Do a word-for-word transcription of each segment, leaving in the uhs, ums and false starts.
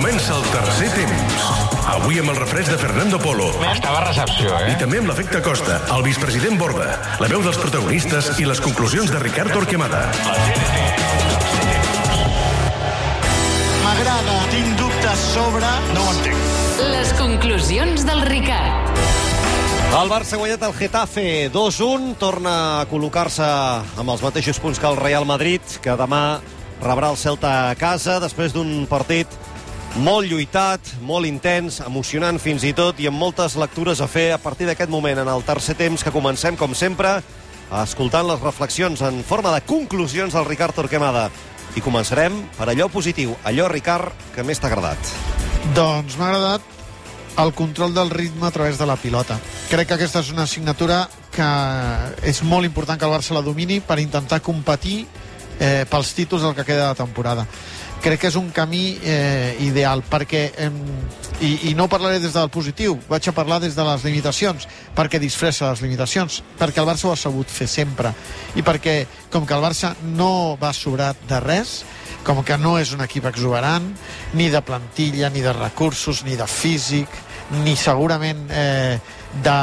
Comença el tercer temps. Avui amb el refresc de Fernando Polo. Estava a recepció, eh? I també amb l'efecte Costa, el vicepresident Borda, la veu dels protagonistes i les conclusions de Ricard Torquemada. M'agrada, tinc dubtes sobre... No ho entenc. Les conclusions del Ricard. El Barça ha guanyat el Getafe dos un, torna a col·locar-se amb els mateixos punts que el Real Madrid, que demà rebrà el Celta a casa, després d'un partit molt lluitat, molt intens, emocionant fins i tot, i amb moltes lectures a fer a partir d'aquest moment, en el tercer temps, que comencem, com sempre, escoltant les reflexions en forma de conclusions del Ricard Torquemada. I començarem per allò positiu, allò, Ricard, que més t'ha agradat. Doncs m'ha agradat el control del ritme a través de la pilota. Crec que aquesta és una assignatura que és molt important que el Barça la domini per intentar competir eh, pels títols del que queda de temporada. Crec que és un camí eh, ideal, perquè, eh, i, i no parlaré des del positiu, vaig a parlar des de les limitacions, perquè disfressa les limitacions, perquè el Barça ho ha sabut fer sempre, i perquè, com que el Barça no va sobrat de res, com que no és un equip exuberant, ni de plantilla, ni de recursos, ni de físic, ni segurament eh, de,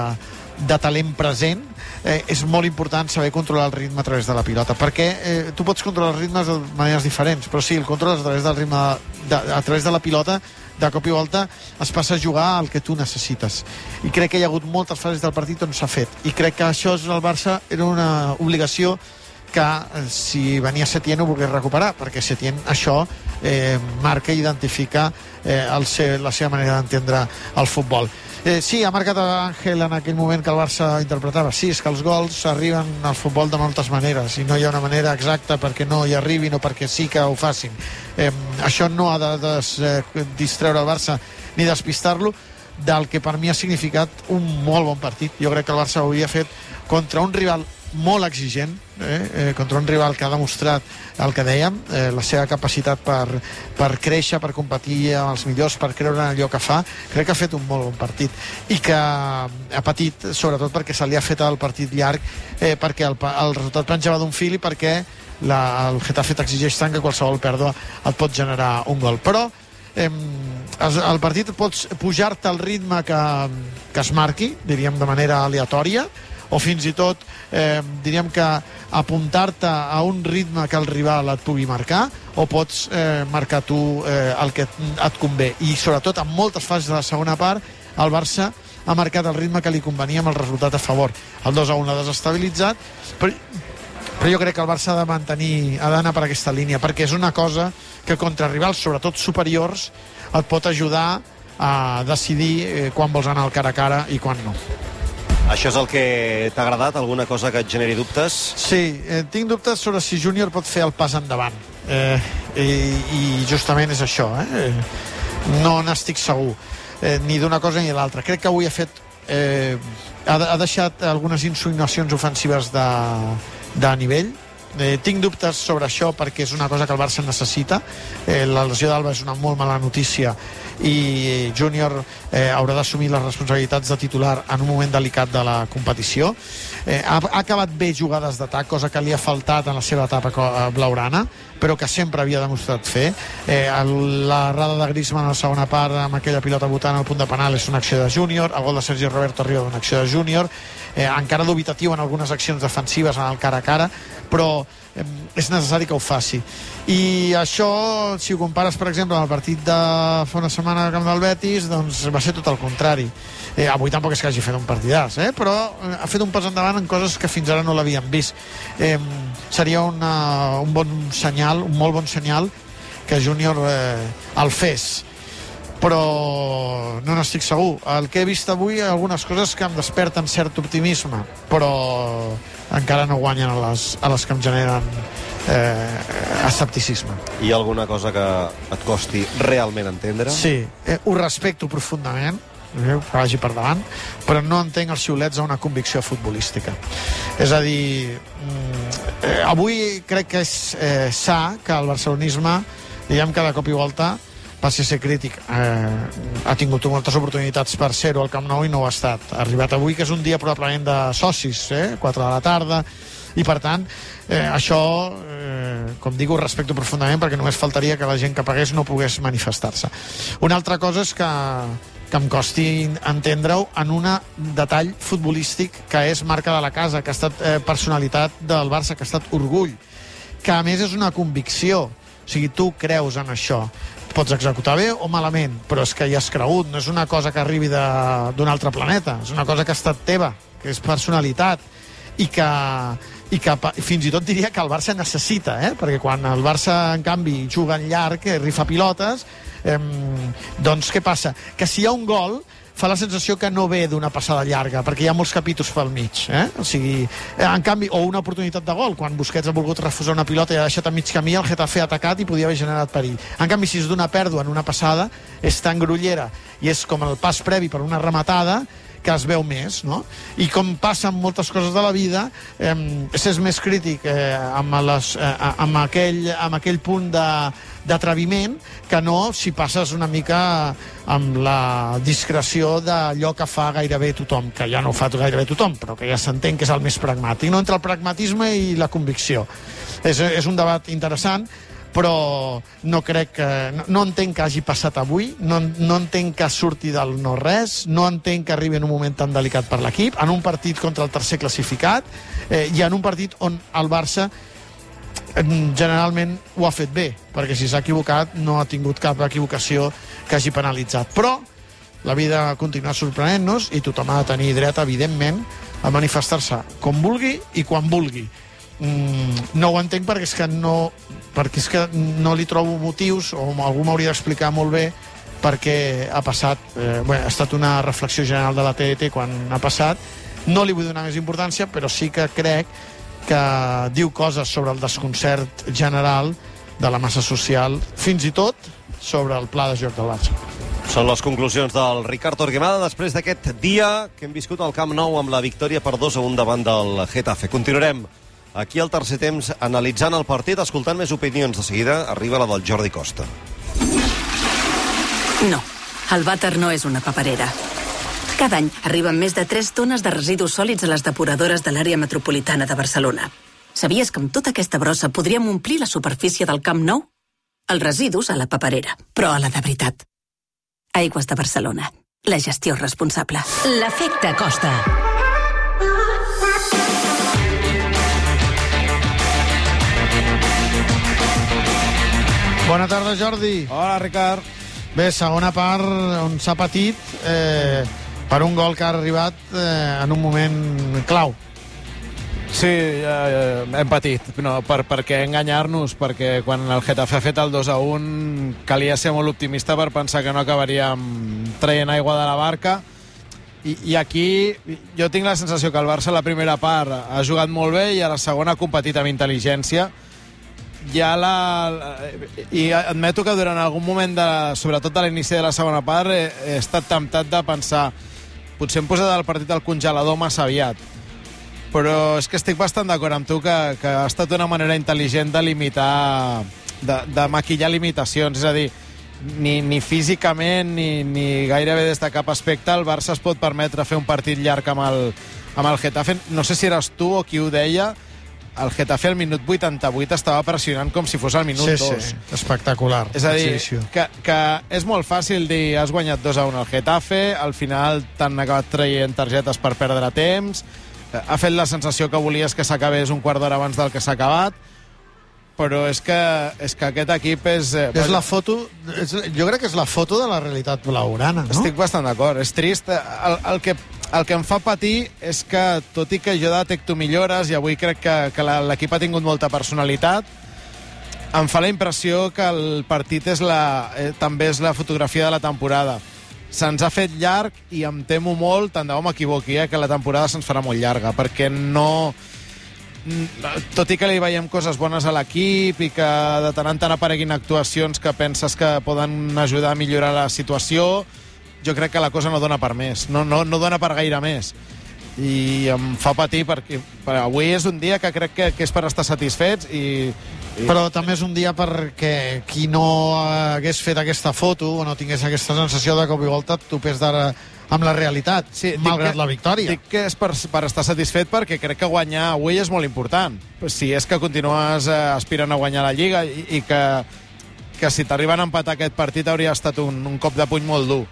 de talent present, eh, és molt important saber controlar el ritme a través de la pilota, perquè eh, tu pots controlar els ritmes de maneres diferents, però sí, el controles a través del ritme, de, a través de la pilota, de cop i volta es passa a jugar al que tu necessites. I crec que hi ha hagut moltes fases del partit on s'ha fet, i crec que això el Barça era una obligació que si venia Setién ho volgués recuperar, perquè Setién això eh, marca i identifica eh, el seu, la seva manera d'entendre el futbol. Eh, sí, ha marcat Àngel en aquell moment que el Barça interpretava. Sí, és que els gols arriben al futbol de moltes maneres i no hi ha una manera exacta perquè no hi arribin o perquè sí que ho facin. Eh, això no ha de des, eh, distreure el Barça ni despistar-lo del que per mi ha significat un molt bon partit. Jo crec que el Barça ho havia fet contra un rival molt exigent, eh? Eh, contra un rival que ha demostrat el que dèiem, eh, la seva capacitat per, per créixer, per competir amb els millors, per creure en allò que fa. Crec que ha fet un molt bon partit i que ha patit sobretot perquè se li ha fet el partit llarg, eh, perquè el, el resultat penjava d'un fil i perquè la, el Getafe t'exigeix tant que qualsevol pèrdua et pot generar un gol. Però eh, el partit pots pujar-te al ritme que, que es marqui, diríem de manera aleatòria, o fins i tot eh, diríem que apuntar-te a un ritme que el rival et pugui marcar, o pots eh, marcar tu eh, el que et convé. I sobretot en moltes fases de la segona part el Barça ha marcat el ritme que li convenia amb el resultat a favor. El dos a un l'ha desestabilitzat, però, però jo crec que el Barça ha de mantenir, ha d'anar per aquesta línia, perquè és una cosa que contra rivals, sobretot superiors, et pot ajudar a decidir eh, quan vols anar al cara a cara i quan no. Això és el que t'ha agradat? Alguna cosa que et generi dubtes? Sí, eh, tinc dubtes sobre si Júnior pot fer el pas endavant. Eh, i, I justament és això. Eh? No n'estic segur, eh, ni d'una cosa ni de l'altra. Crec que avui ha fet... Eh, ha, ha deixat algunes insinuacions ofensives de, de nivell. Eh, tinc dubtes sobre això perquè és una cosa que el Barça necessita. Eh, la lesió d'Alba és una molt mala notícia i Júnior eh, haurà d'assumir les responsabilitats de titular en un moment delicat de la competició. Eh, ha, ha acabat bé jugades d'atac, cosa que li ha faltat en la seva etapa blaugrana, però que sempre havia demostrat fer. Eh, l'errada de Griezmann a la segona part amb aquella pilota botant al punt de penal és una acció de Júnior, el gol de Sergi Roberto arriba d'una acció de Júnior, eh, encara dubitatiu en algunes accions defensives en el cara a cara, però eh, és necessari que ho faci. I això, si ho compares, per exemple, amb el partit de fa una setmana al camp del Betis, doncs va ser tot el contrari. Eh, avui tampoc és que hagi fet un partidàs, eh? Però ha fet un pas endavant en coses que fins ara no l'havíem vist. Eh, seria una, un bon senyal, un molt bon senyal que Júnior eh, el fes. Però no n'estic segur. El que he vist avui, algunes coses que em desperten cert optimisme, però encara no guanyen a les, a les que em generen eh, escepticisme. Hi ha alguna cosa que et costi realment entendre? Sí, eh, ho respecto profundament, eh, que vagi per davant, però no entenc els xiulets a una convicció futbolística. És a dir, eh, avui crec que és eh, sa que el barcelonisme, diguem que de cop i volta passi a ser crític. Eh, ha tingut moltes oportunitats per ser-ho al Camp Nou i no ho ha estat. Ha arribat avui, que és un dia probablement de socis, eh? quatre de la tarda, I per tant, eh, això, eh, com dic, ho respecto profundament, perquè només faltaria que la gent que pagués no pogués manifestar-se. Una altra cosa és que que em costi entendre-ho en un detall futbolístic que és marca de la casa, que ha estat eh, personalitat del Barça, que ha estat orgull, que a més és una convicció. O sigui, tu creus en això. Pots executar bé o malament, però és que hi has cregut, no és una cosa que arribi d'un altre planeta, és una cosa que ha estat teva, que és personalitat, i que, i que fins i tot diria que el Barça necessita, eh? Perquè quan el Barça, en canvi, juga en llarg, eh, rifa pilotes, eh, doncs què passa? Que si hi ha un gol, fa la sensació que no ve d'una passada llarga, perquè hi ha molts capítols pel mig, eh? O sigui, en canvi, o una oportunitat de gol, quan Busquets ha volgut refusar una pilota i ha deixat a mig camí, el Getafe ha atacat i podia haver generat perill. En canvi, si és d'una pèrdua en una passada, és tan grollera i és com el pas previ per una rematada, que es veu més, no? I com passa amb moltes coses de la vida, eh, s'és més crític eh, amb, les, eh, amb, aquell, amb aquell punt d'atreviment que no si passes una mica amb la discreció d'allò que fa gairebé tothom, que ja no ho fa gairebé tothom, però que ja s'entén que és el més pragmàtic, no? Entre el pragmatisme i la convicció. És, és un debat interessant, però no crec que... No, no entenc que hagi passat avui, no, no entenc que surti del no-res, no entenc que arribi en un moment tan delicat per l'equip, en un partit contra el tercer classificat, eh, i en un partit on el Barça generalment ho ha fet bé, perquè si s'ha equivocat no ha tingut cap equivocació que hagi penalitzat. Però la vida continua sorprenent-nos i tothom ha de tenir dret, evidentment, a manifestar-se com vulgui i quan vulgui. Mm, no ho entenc perquè és que no perquè és que no li trobo motius, o algú m'hauria d'explicar molt bé perquè ha passat, eh, bé, ha estat una reflexió general de la T D T quan ha passat, no li vull donar més importància, però sí que crec que diu coses sobre el desconcert general de la massa social, fins i tot sobre el pla de joc del Barça. Són les conclusions del Ricard Torquemada després d'aquest dia que hem viscut al Camp Nou amb la victòria per dos a un davant del Getafe. Continuarem aquí al tercer temps analitzant el partit, escoltant més opinions. De seguida arriba la del Jordi Costa. No, el vàter no és una paperera. Cada any arriben més de tres tones de residus sòlids a les depuradores de l'àrea metropolitana de Barcelona. Sabies que amb tota aquesta brossa podríem omplir la superfície del Camp Nou? Els residus a la paperera, però a la de veritat. Aigües de Barcelona. La gestió responsable. L'efecte Costa. Bona tarda, Jordi. Hola, Ricard. Bé, segona part on s'ha patit eh, per un gol que ha arribat eh, en un moment clau. Sí, eh, hem patit, no, per, per què enganyar-nos, perquè quan el Getafe ha fet el dos a un calia ser molt optimista per pensar que no acabaríem traient aigua de la barca, i, i aquí jo tinc la sensació que el Barça a la primera part ha jugat molt bé i a la segona ha competit amb intel·ligència. Ja la... I admeto que durant algun moment, de, sobretot a l'inici de la segona part, he, he estat temptat de pensar potser hem posat el partit al congelador massa aviat. Però és que estic bastant d'acord amb tu que, que ha estat una manera intel·ligent de limitar, de, de maquillar limitacions. És a dir, ni, ni físicament ni, ni gairebé des de cap aspecte el Barça es pot permetre fer un partit llarg amb el, amb el Getafe. No sé si eres tu o qui ho deia, el Getafe al minut vuitanta-vuit estava pressionant com si fos al minut sí, dos. Sí, espectacular. És a dir, que, que és molt fàcil dir has guanyat dos a un al Getafe, al final t'han acabat traient targetes per perdre temps, ha fet la sensació que volies que s'acabés un quart d'hora abans del que s'ha acabat, però és que, és que aquest equip és... És la foto, és, jo crec que és la foto de la realitat blaugrana, no? Estic bastant d'acord, és trist. El, el que El que em fa patir és que, tot i que jo detecto millores, i avui crec que, que l'equip ha tingut molta personalitat, em fa la impressió que el partit és la, eh, també és la fotografia de la temporada. Se'ns ha fet llarg i em temo molt, tant de bo m'equivoqui, eh, que la temporada se'ns farà molt llarga, perquè no... Tot i que li veiem coses bones a l'equip i que de tant en tant apareguin actuacions que penses que poden ajudar a millorar la situació, jo crec que la cosa no dona per més, no, no, no dona per gaire més, i em fa patir perquè, perquè avui és un dia que crec que, que és per estar satisfets i, i... Però també és un dia perquè qui no hagués fet aquesta foto o no tingués aquesta sensació de cop i volta topés d'ara amb la realitat, sí, malgrat que, la victòria. Dic que és per, per estar satisfet perquè crec que guanyar avui és molt important. Si és que continues eh, aspirant a guanyar la Lliga i, i que, que si t'arriben a empatar aquest partit hauria estat un, un cop de puny molt dur.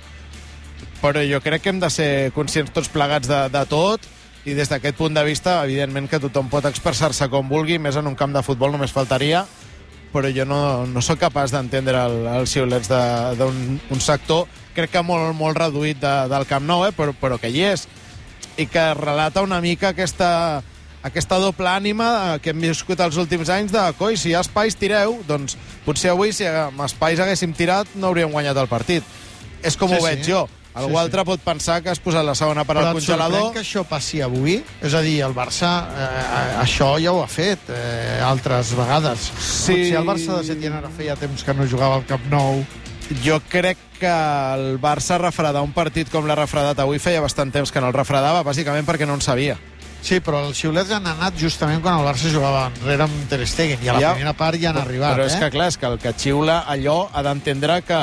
Però jo crec que hem de ser conscients tots plegats de, de tot i des d'aquest punt de vista, evidentment que tothom pot expressar-se com vulgui, més en un camp de futbol només faltaria, però jo no, no sóc capaç d'entendre el, els xiulets d'un un sector, crec que molt, molt reduït de, del Camp Nou, eh? però, però que hi és, i que relata una mica aquesta, aquesta doble ànima que hem viscut els últims anys de, coi, si hi ha espais, tireu, doncs potser avui, si amb espais haguéssim tirat, no hauríem guanyat el partit. És com sí, ho veig sí. jo. Algú sí, altre sí. pot pensar que has posat la segona part al congelador. Però et sorprèn que això passi avui? És a dir, el Barça eh, això ja ho ha fet eh, altres vegades. Sí. Potser el Barça de Setién ara feia temps que no jugava al Camp Nou. Jo crec que el Barça refredar un partit com l'ha refredat avui feia bastant temps que no el refredava, bàsicament perquè no en sabia. Sí, però els xiulets han anat justament quan el Barça jugava enrere amb Ter Stegen, i a la ja, primera part ja han però, arribat. Però és eh? que, clar, és que el que xiula allò ha d'entendre que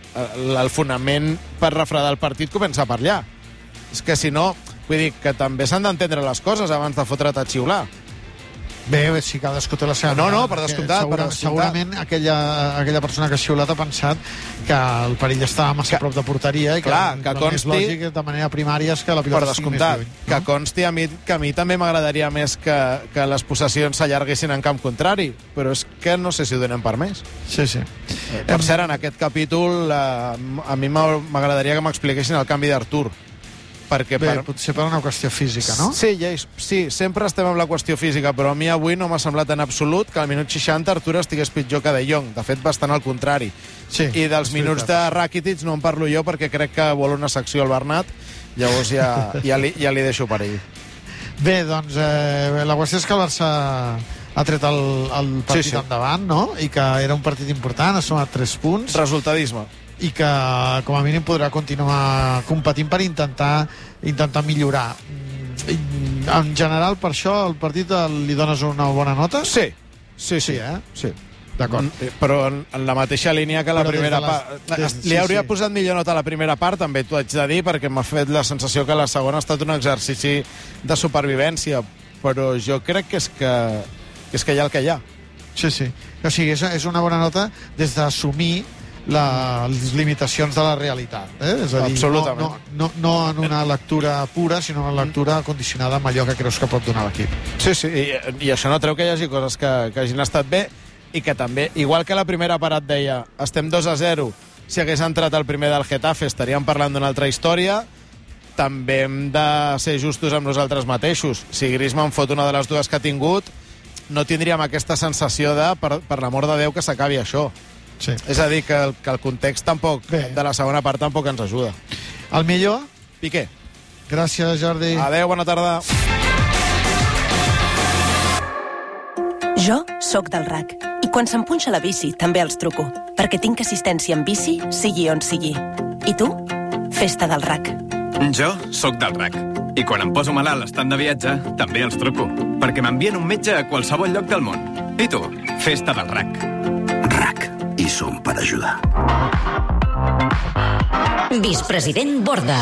el fonament per refredar el partit comença per allà. És que si no, vull dir que també s'han d'entendre les coses abans de fotre't a xiular. Bé, si cadascú té la seva... No, no, per descomptat, Segura, per descomptat. Segurament aquella, aquella persona que ha xiulat ha pensat que el perill estava massa a prop de porteria i que, clar, que el consti, més lògic de manera primària és que la pilota sigui més lluny. No? Que consti a mi, que a mi també m'agradaria més que, que les possessions s'allarguessin en camp contrari, però és que no sé si ho donem per més. Sí, sí. Eh, per cert, en aquest capítol eh, a mi m'agradaria que m'expliquessin el canvi d'Artur. Perquè Bé, per... potser per una qüestió física, no? Sí, ja és, sí, sempre estem amb la qüestió física, però a mi avui no m'ha semblat en absolut que al minut seixanta Artur estigués pitjor que De Jong. De fet, bastant al contrari. Sí, I dels minuts de Rakitic no en parlo jo perquè crec que vol una secció al Bernat, llavors ja, ja, li, ja li deixo per ell. Bé, doncs eh, la qüestió és que el Barça ha tret el, el partit sí, sí. endavant, no? I que era un partit important, ha sumat tres punts. Resultadisme. I que com a mínim podrà continuar competint per intentar intentar millorar. En general, per això, el partit li dones una bona nota? Sí, sí, sí. Sí, eh? Sí. D'acord. Però en, en la mateixa línia que la Però primera les... part... Des... Li hauria sí, sí. posat millor nota a la primera part, també t'ho haig de dir, perquè m'ha fet la sensació que la segona ha estat un exercici de supervivència, però jo crec que és que, que, és que hi ha el que hi ha. Sí, sí. O sigui, és, és una bona nota des d'assumir La, les limitacions de la realitat, eh? És a dir, absolutament. No, no, no, no en una lectura pura, sinó en una lectura condicionada amb allò que creus que pot donar l'equip. Sí, sí, i, i això no treu que hi hagi coses que, que hagin estat bé i que també, igual que la primera part et deia estem dos a zero, si hagués entrat el primer del Getafe estaríem parlant d'una altra història, també hem de ser justos amb nosaltres mateixos. Si Griezmann fot una de les dues que ha tingut, no tindríem aquesta sensació de, per, per l'amor de Déu, que s'acabi això. Sí. És a dir, que el, que el context tampoc, bé, de la segona part tampoc ens ajuda. El millor? Piqué. Gràcies, Jordi. Adéu, bona tarda. Jo sóc del R A C i quan se'm punxa la bici també els truco, perquè tinc assistència en bici, sigui on sigui. I tu? Festa del R A C. Jo sóc del R A C i quan em poso malalt estant de viatge també els truco, perquè m'envien un metge a qualsevol lloc del món. I tu? Festa del R A C. R A C. I som per ajudar. Vicepresident Borda.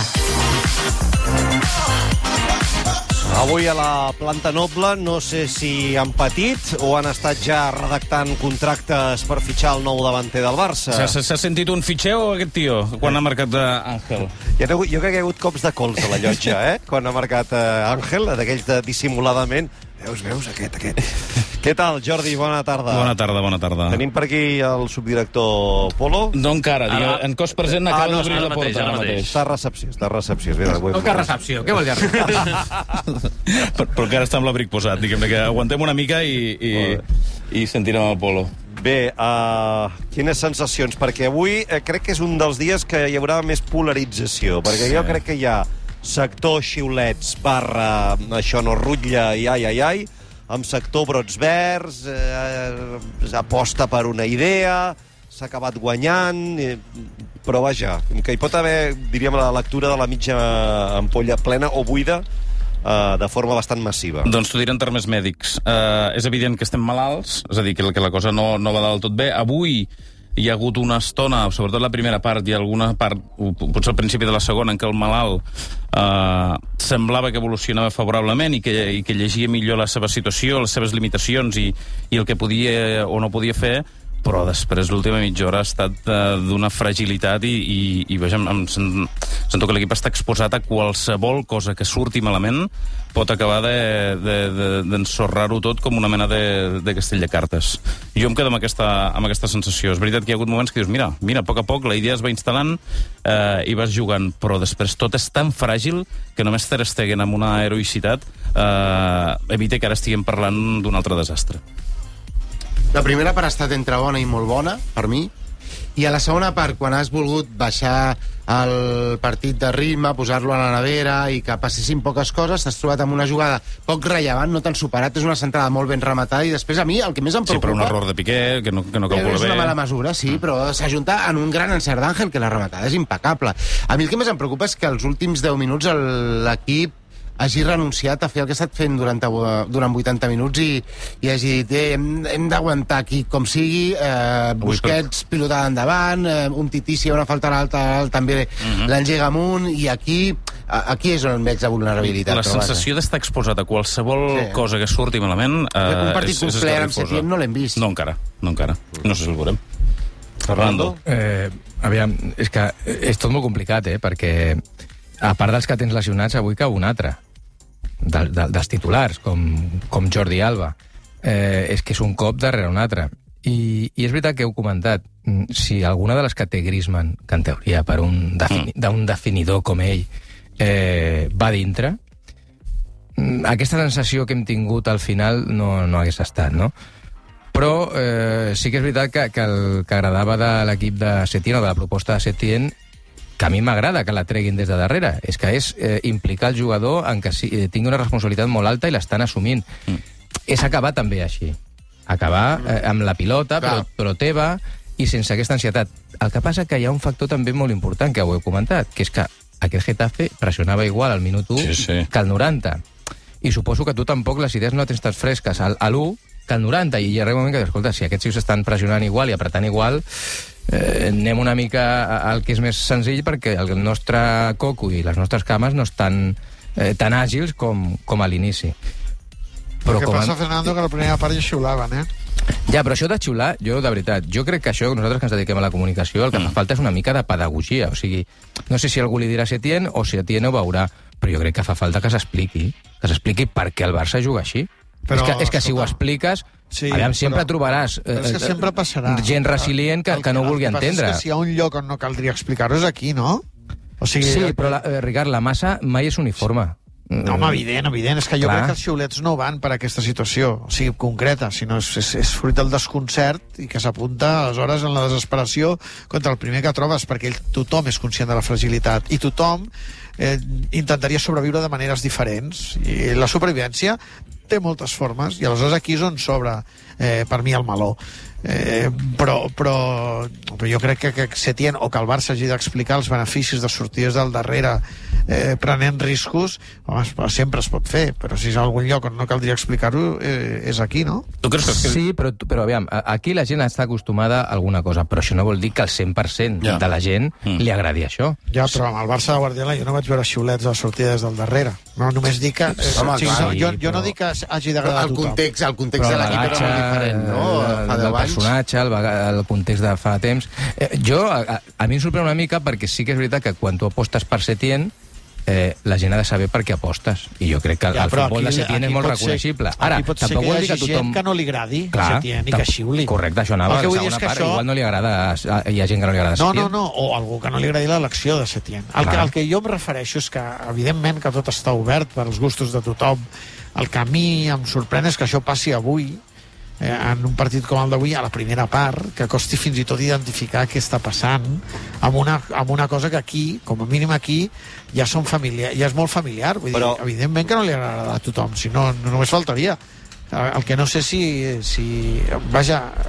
Avui a la planta noble no sé si han patit o han estat ja redactant contractes per fitxar el nou davanter del Barça. S'ha sentit un fitxeu, aquest tio, quan ha marcat Àngel? Jo, jo crec que hi ha hagut cops de cols a la llotja, eh? Quan ha marcat Àngel, d'aquells de dissimuladament. Veus, veus, aquest, aquest. Què tal, Jordi? Bona tarda. Bona tarda, bona tarda. Tenim per aquí el subdirector Polo. No encara, ah, en cos present acaba ah, no, d'obrir la porta. Ara mateix. Està a recepció, està a recepció. No que recepció, què vol dir recepció? però, però encara està amb l'abric posat, diguem-ne que aguantem una mica i, i, i sentirem el Polo. Bé, uh, quines sensacions? Perquè avui eh, crec que és un dels dies que hi haurà més polarització, perquè sí. jo crec que hi ha sector xiulets barra això no rutlla i ai, ai, ai, amb sector brots verds, eh, aposta per una idea, s'ha acabat guanyant, eh, però vaja, que hi pot haver, diríem, la lectura de la mitja ampolla plena o buida eh, de forma bastant massiva. Doncs t'ho diré en termes mèdics. Eh, és evident que estem malalts, és a dir, que, que la cosa no, no va del tot bé. Avui hi ha hagut una estona, sobretot la primera part, i alguna part, potser al principi de la segona, en què el malalt eh, semblava que evolucionava favorablement i que, i que llegia millor la seva situació, les seves limitacions i, i el que podia o no podia fer, però després l'última mitja hora ha estat uh, d'una fragilitat i, i, i veja, em, em sento que l'equip està exposat a qualsevol cosa que surti malament, pot acabar d'ensorrar-ho de, de, tot com una mena de, de castell de cartes. Jo em quedo amb aquesta, amb aquesta sensació. És veritat que hi ha hagut moments que dius, mira, mira, a poc a poc la idea es va instal·lant eh, i vas jugant, però després tot és tan fràgil que només Ter Stegen amb una heroïcitat eh, evita que ara estiguem parlant d'un altre desastre. La primera part ha estat entre bona i molt bona, per mi, i a la segona part, quan has volgut baixar el partit de ritme, posar-lo a la nevera i que passessin poques coses, t'has trobat amb una jugada poc rellevant, no tan superat, és una centrada molt ben rematada, i després a mi el que més em preocupa... Sí, però un error de Piqué, que no, que no calcula bé... És una mala mesura, sí, però s'ajunta en un gran encert d'Àngel, que la rematada és impecable. A mi el que més em preocupa és que els últims deu minuts l'equip hagi renunciat a fer el que ha estat fent durant, durant vuitanta minuts i, i hagi dit, eh, hem, hem d'aguantar aquí com sigui, eh, Busquets pilotada endavant, eh, un tití si hi ha una falta alta, també uh-huh. l'engega amunt, i aquí aquí és on veig la vulnerabilitat. La sensació d'estar exposat a qualsevol sí. cosa que surti malament eh, un partit complet amb Setién no l'hem vist. No encara, no encara. No sé si el veurem. Fernando? Eh, aviam, és que és tot molt complicat, eh, perquè a part dels que tens lesionats, avui cau un altre. De, de, dels titulars, com, com Jordi Alba. Eh, és que és un cop darrere un altre. I, I és veritat que heu comentat, si alguna de les que té Griezmann, que en teoria per un, defini, d'un definidor com ell, eh, va dintre, aquesta sensació que hem tingut al final no, no hagués estat, no? Però eh, sí que és veritat que, que el que agradava de l'equip de Setién, o de la proposta de Setién, que a mi m'agrada que la treguin des de darrere, és que és eh, implicar el jugador en que si, eh, tingui una responsabilitat molt alta i l'estan assumint. Mm. És acabar també així. Acabar eh, amb la pilota, però, però teva, i sense aquesta ansietat. El que passa que hi ha un factor també molt important, que ho heu comentat, que és que aquest Getafe pressionava igual al minut u sí, sí. que al noranta. I suposo que tu tampoc les idees no tens tan fresques al, a l'u que al noranta, i hi ha un moment que, escolta, si aquests xius estan pressionant igual i apretant igual, eh, anem una mica al que és més senzill, perquè el nostre coco i les nostres cames no estan eh, tan àgils com, com a l'inici. Però el que com passa, en... Fernando, que la primera part ja xiulaven, eh? Ja, però això de xiular, jo, de veritat, jo crec que això, nosaltres que ens dediquem a la comunicació, el que mm. fa falta és una mica de pedagogia. O sigui, no sé si algú li dirà a Setién o Setién ho veurà, però jo crec que fa falta que s'expliqui, que s'expliqui per què el Barça juga així. Però, és que, és que si ho expliques, sí, aviam, sempre però, trobaràs eh, és que sempre passarà. gent resilient que, que, que no ho vulgui entendre. És que si hi ha un lloc on no caldria explicar-ho és aquí, no? O sigui, sí, però, la, eh, Ricard, la massa mai és uniforme. No, home, evident, evident. És que jo Clar. crec que els xiulets no van per aquesta situació, o sigui, concreta, sinó és, és, és fruit del desconcert i que s'apunta, aleshores, en la desesperació contra el primer que trobes, perquè ell, tothom és conscient de la fragilitat i tothom eh, intentaria sobreviure de maneres diferents. I la supervivència té moltes formes, i aleshores aquí és on s'obre, eh, per mi, el meló. Eh, però, però, però jo crec que, que Setién o que el Barça hagi d'explicar els beneficis de sortir des del darrere eh, prenent riscos, home, sempre es pot fer, però si és a algun lloc on no caldria explicar-ho, eh, és aquí, no? Tu creus que... Sí, però, però aviam, aquí la gent està acostumada a alguna cosa, però això no vol dir que el cent per cent ja. de la gent mm. li agradi això. Ja, però amb el Barça de Guardiola jo no vaig veure xiulets a sortir des del darrere. No, només dic que... Eh, Home, sí, clar, jo, jo no dic que hagi d'agradar a tothom. El context, el context de l'equip era molt diferent, no? Fa deu anys. El personatge, el, el context de fa temps... Eh, jo, a, a mi em sorprèn una mica perquè sí que és veritat que quan tu apostes per Setién, eh, la gent ha de saber per què apostes. I jo crec que ja, el futbol aquí, de Setién és molt reconeixible. Ser, Ara, tampoc vol dir que tothom... que no li agradi Clar, Setién i que xiuli. Correcte, això anava a la segona part. Això... Igual no li agrada, hi ha gent que no li agrada no, Setién. No, no, o algú que no li agradi l'elecció de Setién. El que, el que jo em refereixo és que, evidentment, que tot està obert per als gustos de tothom. El que a mi em sorprèn és que això passi avui, eh, en un partit com el d'avui, a la primera part, que costi fins i tot identificar què està passant amb una, amb una cosa que aquí, com a mínim aquí, ja són familiar, ja és molt familiar. Vull Però... dir, evidentment que no li agrada a tothom, si no, no només faltaria. El que no sé si... si vaja,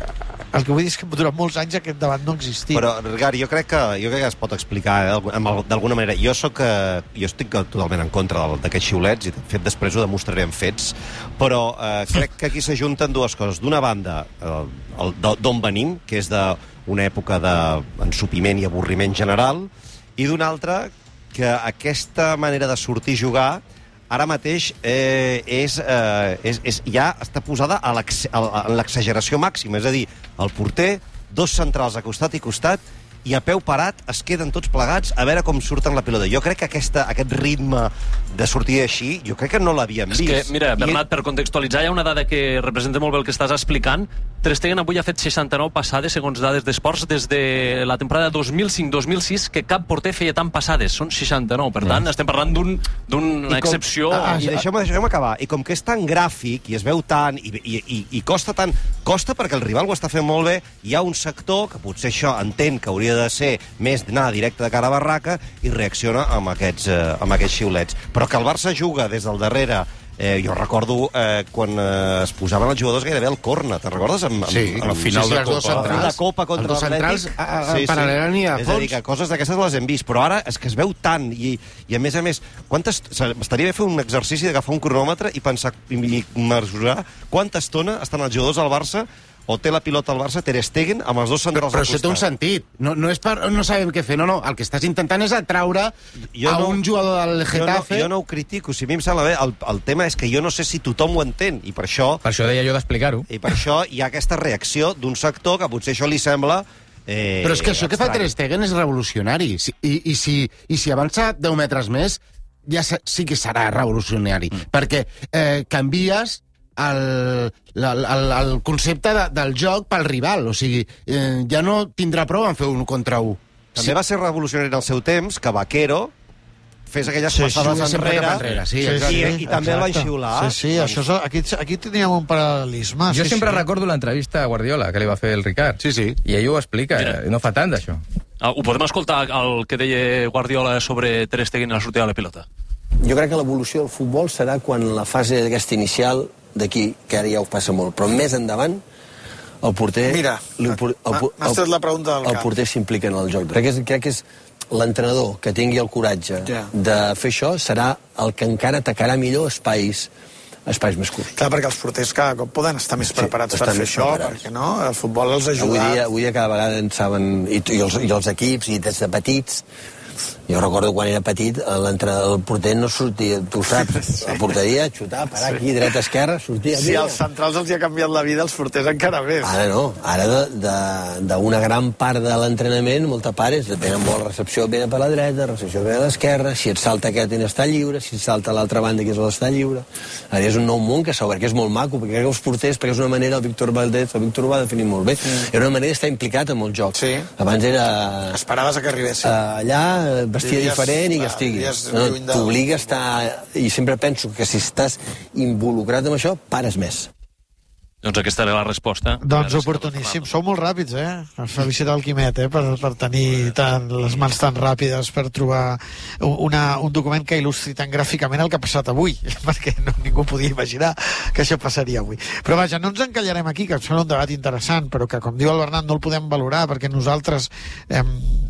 el que vull dir és que durant molts anys aquest debat no existia. Però, Gary, jo crec que, jo crec que es pot explicar eh, d'alguna manera. Jo soc, eh, jo estic totalment en contra d'aquests xiulets i de fet després ho demostraré en fets, però eh, crec que aquí s'ajunten dues coses. D'una banda, eh, d'on venim, que és d'una època d'ensupiment i avorriment general, i d'una altra, que aquesta manera de sortir i jugar ara mateix eh, és, eh, és, és, ja està posada a l'exageració màxima. És a dir, el porter, dos centrals a costat i costat, i a peu parat es queden tots plegats a veure com surten la pilota. Jo crec que aquesta, aquest ritme de sortir així, jo crec que no l'havíem vist. És que, mira, Bernat, per contextualitzar, hi ha una dada que representa molt bé el que estàs explicant. Ter Stegen avui ha fet seixanta-nou passades, segons dades d'esports, des de la temporada dos mil cinc dos mil sis, que cap porter feia tant passades. Són seixanta-nou. Per tant, estem parlant d'una un, excepció... Ah, I deixeu-me deixeu acabar. I com que és tan gràfic, i es veu tant, i, i, i, i costa tant... Costa perquè el rival ho està fent molt bé, hi ha un sector que potser això entén que hauria de ser més anar directe de cara a barraca i reacciona amb aquests, eh, amb aquests xiulets. Però que el Barça juga des del darrere. Eh, jo recordo eh, quan eh, es posaven els jugadors gairebé al corna. Te'n recordes? Amb, amb, sí, amb, al final sí, sí, de Copa. Centrals, de Copa contra els dos centrals sí, sí. paral·lelen i a fons. És a dir, que coses d'aquestes les hem vist, però ara és que es veu tant, i, i a més a més, quantes, estaria bé fer un exercici d'agafar un cronòmetre i pensar, i mesurar quanta estona estan els jugadors al Barça o té la pilota al Barça, Ter Stegen, amb els dos centrals però, però al costat. això té un sentit. No, no, és per, no sabem què fer, no, no. El que estàs intentant és atraure jo a no, un jugador del Getafe... Jo no, jo no ho critico, si a mi em sembla bé. El, el tema és que jo no sé si tothom ho entén, i per això... Per això deia jo d'explicar-ho. I per això hi ha aquesta reacció d'un sector que potser això li sembla... Eh, però és que això estrany. que fa Ter Stegen és revolucionari. Si, i, i, si, I si avança deu metres més, ja sí que serà revolucionari. Mm. Perquè eh, canvies... El, el, el, el concepte de, del joc pel rival, o sigui, eh, ja no tindrà prou en fer un contra un. També sí. Va ser revolucionari en el seu temps que Vaquero fes aquelles sí, passades sí, enrere, enrere sí, sí, sí, sí, i, i també el van xiular. Sí, sí, doncs... això és, aquí, aquí teníem un paral·lelisme. Jo sí, sempre sí. recordo l'entrevista a Guardiola que li va fer el Ricard. Sí, sí. I ell ho explica, Mira. no fa tant d'això. Ah, ho podem escoltar, el que deia Guardiola sobre Ter Stegen i la sortida de la pilota? Jo crec que l'evolució del futbol serà quan la fase d'aquesta inicial d'aquí, que ara ja ho passa molt, però més endavant el porter... Mira, m'has tret la pregunta del el, cap. El porter s'implica en el joc. Crec que és, crec que és l'entrenador que tingui el coratge yeah. de fer això serà el que encara atacarà millor espais espais més curts. Clar, perquè els porters cada cop poden estar més preparats sí, per fer això, preparats. Perquè no, el futbol els ajuda... Avui dia, avui dia cada vegada en saben, i, i, els, i els equips, i des de petits... Jo recordo quan era petit, l'entrenador del porter no sortia, tu saps, la porteria, xutar, parar aquí, dreta, esquerra, sortia... Si als centrals els hi ha canviat la vida, els porters encara més. Ara no, ara d'una gran part de l'entrenament, molta part és, tenen bona recepció, venen per la dreta, recepció venen a l'esquerra, si et salta aquest està lliure, si et salta l'altra banda que és l'està lliure. Ara és un nou món que s'obre, que és molt maco, perquè crec que els porters, perquè és una manera, el Víctor Valdés, el Víctor ho va definir molt bé, mm. era una manera d'estar implicat en el joc. Sí. Abans era... Esperaves a que arribessin. Allà, vestia diries, diferent i que estigui. No, t'obliga a estar... I sempre penso que si estàs involucrat en això, pares més. Doncs aquesta era la resposta. Doncs oportuníssim. Sou molt ràpids, eh? Felicitar el Quimet, eh? Per, per tenir tan, les mans tan ràpides per trobar una, un document que il·lustri tan gràficament el que ha passat avui, perquè no, ningú podia imaginar que això passaria avui. Però vaja, no ens encallarem aquí, que em sembla un debat interessant, però que, com diu el Bernat, no el podem valorar perquè nosaltres eh,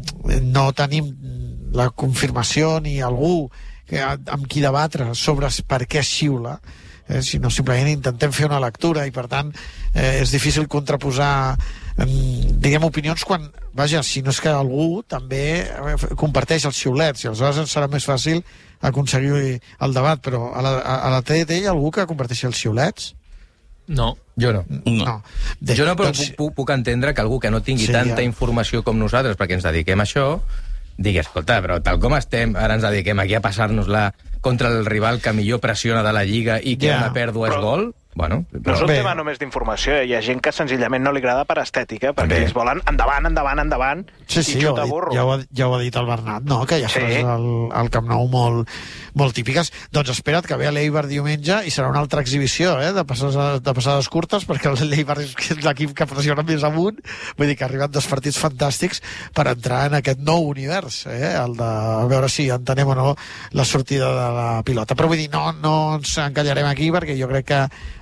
no tenim la confirmació ni algú que, amb qui debatre sobre per què es xiula, eh, sinó simplement intentem fer una lectura i per tant eh, és difícil contraposar eh, diguem opinions quan, vaja, si no és que algú també comparteix els xiulets i aleshores ens serà més fàcil aconseguir el debat, però a la, a la T D T hi ha algú que comparteixi els xiulets? No. Jo no. no. no. De, jo no, però doncs... puc, puc entendre que algú que no tingui sí, tanta ja. informació com nosaltres, perquè ens dediquem a això, digui, escolta, però tal com estem, ara ens dediquem aquí a passar-nos-la contra el rival que millor pressiona de la Lliga i que yeah. una pèrdua és gol... Bueno, però... No és un tema només d'informació, hi ha gent que senzillament no li agrada per estètica, perquè ells volen endavant, endavant, endavant, sí, sí, i xuta ja burro. Ja ho, ja ho ha dit el Bernat, no? Que hi ha sí. frases al, al Camp Nou molt, molt típiques. Doncs espera't que ve a l'Eibar diumenge i serà una altra exhibició, eh? De passades, de passades curtes, perquè l'Eibar és l'equip que pressiona més amunt, vull dir que ha arribat dos partits fantàstics per entrar en aquest nou univers, eh? El de a veure si entenem o no la sortida de la pilota. Però vull dir, no, no ens encallarem aquí, perquè jo crec que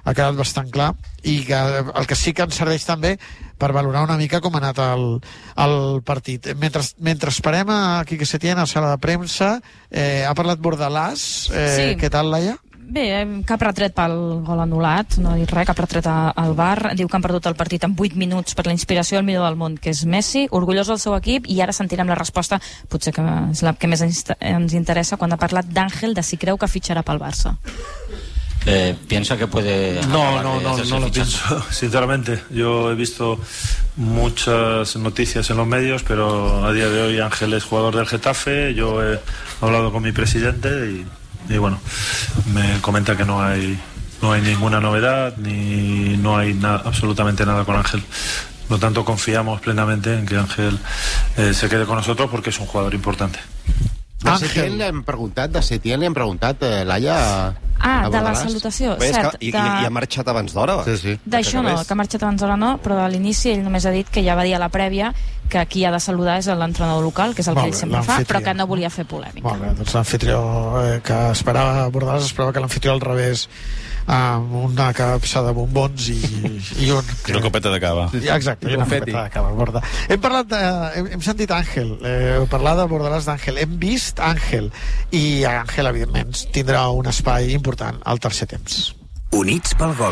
ha quedat bastant clar, i que el que sí que ens serveix també per valorar una mica com ha anat el, el partit. Mentre, mentre esperem a Quique Setién a la sala de premsa, eh, ha parlat Bordalàs. Eh, Sí. Què tal, Laia? Bé, cap retret pel gol anul·lat, no ha dit res, cap retret al V A R. Diu que han perdut el partit en vuit minuts per la inspiració del millor del món, que és Messi, orgullós del seu equip, i ara sentirem la resposta, potser que és la que més ens interessa, quan ha parlat d'Àngel, de si creu que fitxarà pel Barça. Eh, ¿Piensa que puede...? No, no, no, hacerse no lo fichaje? pienso, sinceramente. Yo he visto muchas noticias en los medios, pero a día de hoy Ángel es jugador del Getafe. Yo he hablado con mi presidente y, y bueno, me comenta que no hay, no hay ninguna novedad, ni no hay na- absolutamente nada con Ángel. Por lo tanto, confiamos plenamente en que Ángel eh, se quede con nosotros porque es un jugador importante. De Setién li hem preguntat, de Setién li hem preguntat, eh, Laia... A, Ah, a de la Bordalàs. salutació, Bé, és cert. que, i, de... i, i ha marxat abans d'hora. Sí, sí. D'això no, que ha marxat abans d'hora no, però de l'inici ell només ha dit que ja va dir a la prèvia que qui ha de saludar és l'entrenador local, que és el Molt que ell bé, sempre fa, l'amfitrió. però que no volia fer polèmica. Molt bé, doncs l'anfitrió eh, que esperava Bordalàs esperava que l'anfitrió al revés, amb una capsa de bombons i, i un... I una copeta de cava. Ja, exacte, i una copeta de cava. Borda. Hem parlat de, hem, hem sentit Àngel, eh, parlar de Bordalàs d'Àngel. Hem vist Àngel, i Àngel, evidentment, tindrà un espai important al tercer temps. Units pel gol.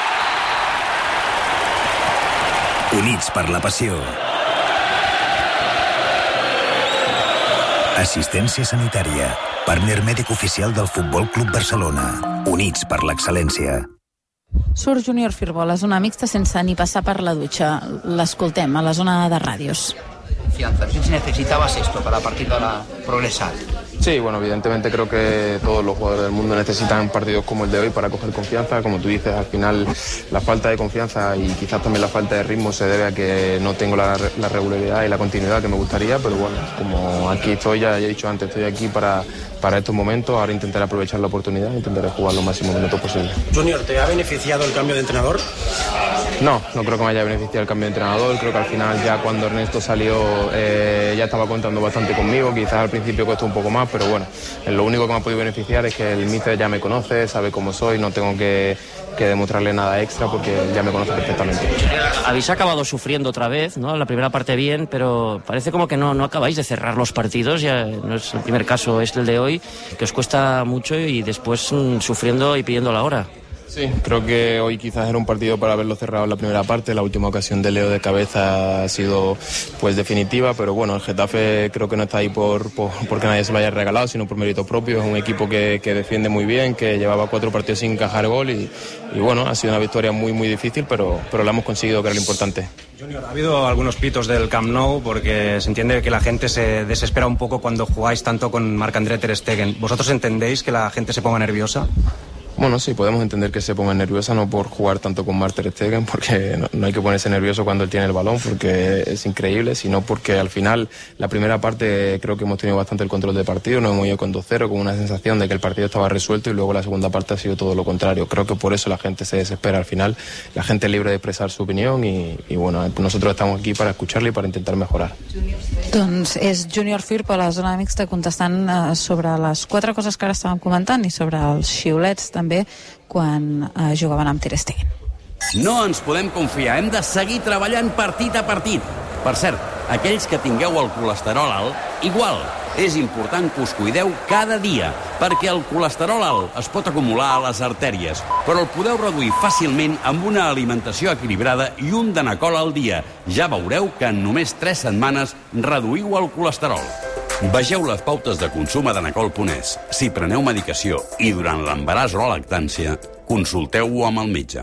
Units per la passió. Assistència sanitària. Partner mèdic oficial del Futbol Club Barcelona. Units per l'excel·lència. Surt Junior Firpo a la zona mixta sense ni passar per la dutxa. L'escoltem a la zona de ràdios. Confianza. No sé si necesitabas esto para a partir de ahora progresar. Sí, bueno, evidentemente creo que todos los jugadores del mundo necesitan partidos como el de hoy para coger confianza. Como tú dices, al final la falta de confianza y quizás también la falta de ritmo se debe a que no tengo la, la regularidad y la continuidad que me gustaría, pero bueno, como aquí estoy, ya he dicho antes, estoy aquí para, para estos momentos. Ahora intentaré aprovechar la oportunidad e intentaré jugar los máximos minutos posibles. Junior, ¿te ha beneficiado el cambio de entrenador? No, no creo que me haya beneficiado el cambio de entrenador. Creo que al final ya cuando Ernesto salió eh, ya estaba contando bastante conmigo. Quizás al principio costó un poco más, pero bueno, lo único que me ha podido beneficiar es que el míster ya me conoce, sabe cómo soy, no tengo que, que demostrarle nada extra porque ya me conoce perfectamente. Habéis acabado sufriendo otra vez, ¿no? La primera parte bien, pero parece como que no, no acabáis de cerrar los partidos. Ya no es el primer caso, es el de hoy, que os cuesta mucho y después mmm, sufriendo y pidiendo la hora. Sí, creo que hoy quizás era un partido para haberlo cerrado en la primera parte. La última ocasión de Leo de cabeza ha sido pues definitiva, pero bueno, el Getafe creo que no está ahí por, por porque nadie se lo haya regalado, sino por mérito propio. Es un equipo que, que defiende muy bien, que llevaba cuatro partidos sin encajar gol y, y bueno, ha sido una victoria muy muy difícil, pero, pero la hemos conseguido, que era lo importante. Junior, ha habido algunos pitos del Camp Nou porque se entiende que la gente se desespera un poco cuando jugáis tanto con Marc-André Ter Stegen. ¿Vosotros entendéis que la gente se ponga nerviosa? Bueno, sí, podemos entender que se ponga nerviosa, no por jugar tanto con Marc Ter Stegen, porque no, no hay que ponerse nervioso cuando él tiene el balón, porque es increíble, sino porque al final, la primera parte creo que hemos tenido bastante el control del partido, nos hemos ido con dos cero, con una sensación de que el partido estaba resuelto, y luego la segunda parte ha sido todo lo contrario. Creo que por eso la gente se desespera al final, la gente es libre de expresar su opinión y, y bueno, nosotros estamos aquí para escucharle y para intentar mejorar. Doncs és Junior Firpo a la zona mixta contestant eh, sobre les quatre coses que ara estàvem comentant i sobre els xiulets també quan eh, jugaven amb Ter Stegen. No ens podem confiar, hem de seguir treballant partit a partit. Per cert, aquells que tingueu el colesterol alt, igual, és important que us cuideu cada dia, perquè el colesterol alt es pot acumular a les artèries, però el podeu reduir fàcilment amb una alimentació equilibrada i un Danacol al dia. Ja veureu que en només tres setmanes reduïu el colesterol. Vegeu les pautes de consum a danacol punt es. Si preneu medicació i durant l'embaràs o la lactància, consulteu-ho amb el metge.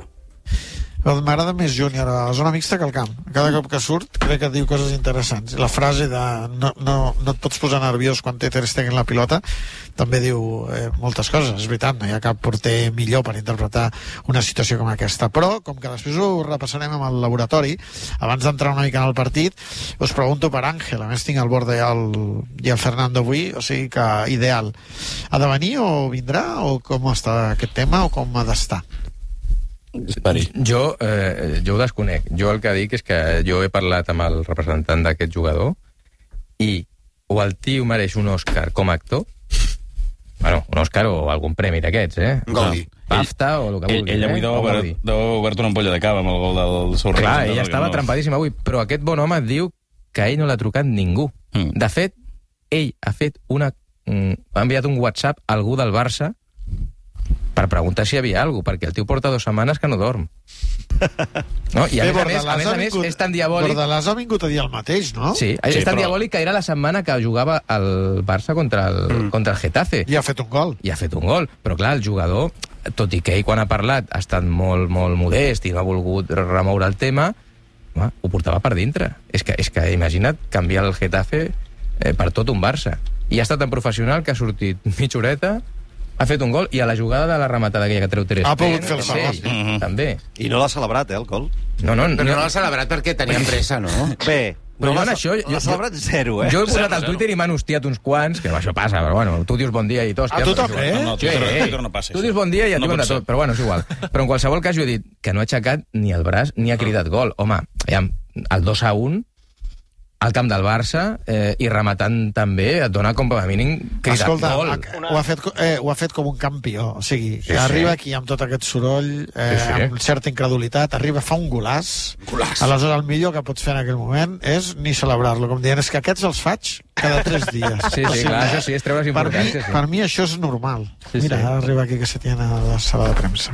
M'agrada més Júnior a la zona mixta que al camp. Cada cop que surt crec que diu coses interessants. La frase de no, no, no et pots posar nerviós quan té Ter Stegen la pilota també diu eh, moltes coses. És veritat, no hi ha cap porter millor per interpretar una situació com aquesta. Però, com que després ho repassarem amb el laboratori, abans d'entrar una mica en el partit, us pregunto per Àngel. A més tinc el Borda i el, i el Fernando avui, o sigui que ideal. Ha de venir o vindrà? O com està aquest tema? O com ha d'estar? Jo, eh, jo ho desconec. Jo el que dic és que jo he parlat amb el representant d'aquest jugador i o el tio mereix un Òscar com a actor Bueno, un Òscar o algun premi d'aquests, eh? Gaudí. BAFTA o el que vulguis. Ell, ell avui eh? deu O haver, Gaudí. deu haver obert una ampolla de cava amb el gol del seu Clar, representant, ella estava no... trampadíssima avui, però aquest bon home et diu que a ell no l'ha trucat ningú. Mm. De fet, ell ha fet una... Mm, ha enviat un WhatsApp a algú del Barça per preguntar si hi havia alguna cosa, perquè el tio porta dues setmanes que no dorm. No? I a Bé, més a més, a Bordalàs més, a ha més vingut- és tan diabòlic... Bordalàs ha vingut a dir el mateix, no? Sí, és tan diabòlic que era la setmana que jugava el Barça contra el, mm. contra el Getafe. I ha fet un gol. I ha fet un gol. Però clar, el jugador, tot i que ell quan ha parlat ha estat molt, molt modest i no ha volgut remoure el tema, home, ho portava per dintre. És que, és que imagina't canviar el Getafe eh, per tot un Barça. I ha estat tan professional que ha sortit mitja horeta, ha fet un gol, i a la jugada de la rematada aquella que treu Ter Stegen... Ha pogut fer el segon. Sí, mm-hmm. també. I no l'ha celebrat, eh, el gol? No, no, Però no, no l'ha celebrat perquè tenien pressa, no? Bé, Però no jo en l'ha això... l'ha celebrat zero, eh? Jo he posat Zero, al zero. Twitter i m'han hostiat uns quants, que això passa, però bueno, tu dius bon dia i tot. A tu també, eh? No, no, Sí, Twitter, eh? Twitter no passa Tu això. dius bon dia i et No diuen pot de tot, ser. però bueno, és igual. Però en qualsevol cas jo he dit que no ha aixecat ni el braç ni ha cridat gol. Home, aviam, el dos a un al camp del Barça eh, i rematant també et dona com a mínim cridat Escolta, gol. ha, ho, ha fet, eh, ho ha fet com un campió. O sigui, Sí, sí, arriba sí. aquí amb tot aquest soroll, eh, Sí, sí. amb certa incredulitat, arriba, fa un golàs. golàs. Aleshores, el millor que pots fer en aquell moment és ni celebrar-lo, com dient, és que aquests els faig cada tres dies. Sí, sí, clar, això sí, és treure's per mi, importància, sí. per mi això és normal. Sí, Mira, sí. ara arriba aquí que se tiene a la sala de premsa.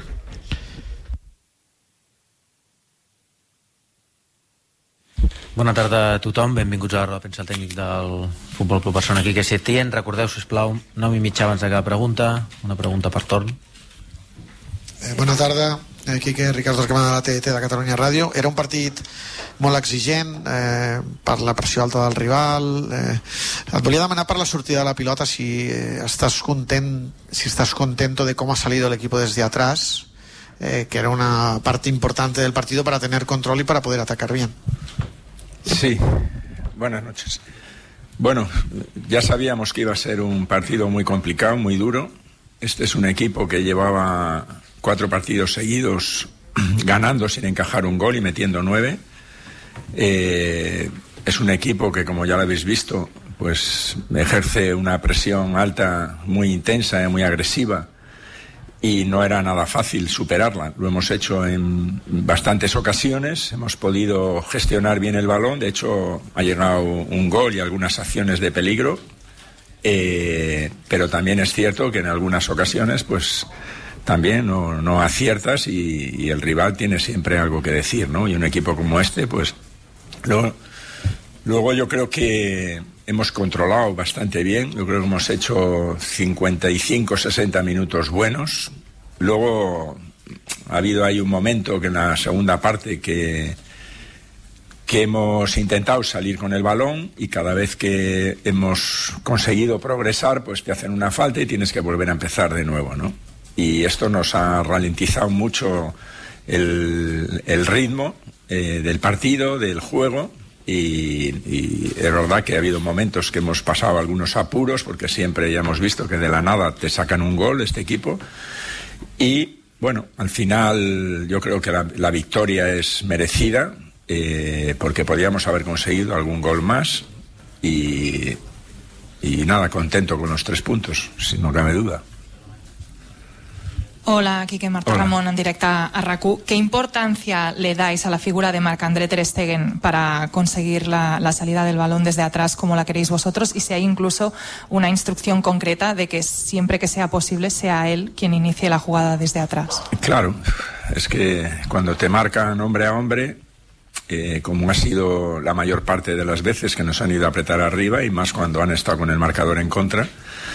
Bona tarda a tothom, benvinguts a la roda de premsa, el tècnic del Futbol Club Barcelona, aquí que Setién. Recordeu, sisplau, nou i mitja abans de cada pregunta, una pregunta per torn. Eh, bona tarda, eh, Quique, Ricardo Arcamada de la T D T de Catalunya Ràdio. Era un partit molt exigent eh, per la pressió alta del rival. Eh, et volia demanar per la sortida de la pilota si eh, estàs content, si estás contento de cómo ha salido el equipo desde atrás, eh, que era una parte importante del partido para tener control y para poder atacar bien. Sí, buenas noches. Bueno, ya sabíamos que iba a ser un partido muy complicado, muy duro. Este es un equipo que llevaba cuatro partidos seguidos ganando sin encajar un gol y metiendo nueve. Eh, es un equipo que, como ya lo habéis visto, pues ejerce una presión alta muy intensa y muy agresiva, y no era nada fácil superarla. Lo hemos hecho en bastantes ocasiones, hemos podido gestionar bien el balón, de hecho ha llegado un gol y algunas acciones de peligro, eh, pero también es cierto que en algunas ocasiones pues también no, no aciertas y, y el rival tiene siempre algo que decir, ¿no? Y un equipo como este, pues luego, luego yo creo que hemos controlado bastante bien. Yo creo que hemos hecho cincuenta y cinco sesenta minutos buenos. Luego ha habido ahí un momento que en la segunda parte que, que hemos intentado salir con el balón, y cada vez que hemos conseguido progresar pues te hacen una falta y tienes que volver a empezar de nuevo, ¿no? Y esto nos ha ralentizado mucho el, el ritmo eh, del partido, del juego. Y, y es verdad que ha habido momentos que hemos pasado algunos apuros, porque siempre ya hemos visto que de la nada te sacan un gol este equipo, y bueno, al final yo creo que la, la victoria es merecida, eh, porque podíamos haber conseguido algún gol más, y, y nada, contento con los tres puntos, si no cabe duda. Hola, Quique, Marta Hola. Ramón, en directo a R A C U. ¿Qué importancia le dais a la figura de Marc-André Ter Stegen para conseguir la, la salida del balón desde atrás como la queréis vosotros? Y si hay incluso una instrucción concreta de que siempre que sea posible sea él quien inicie la jugada desde atrás. Claro, es que cuando te marcan hombre a hombre, eh, como ha sido la mayor parte de las veces que nos han ido a apretar arriba, y más cuando han estado con el marcador en contra,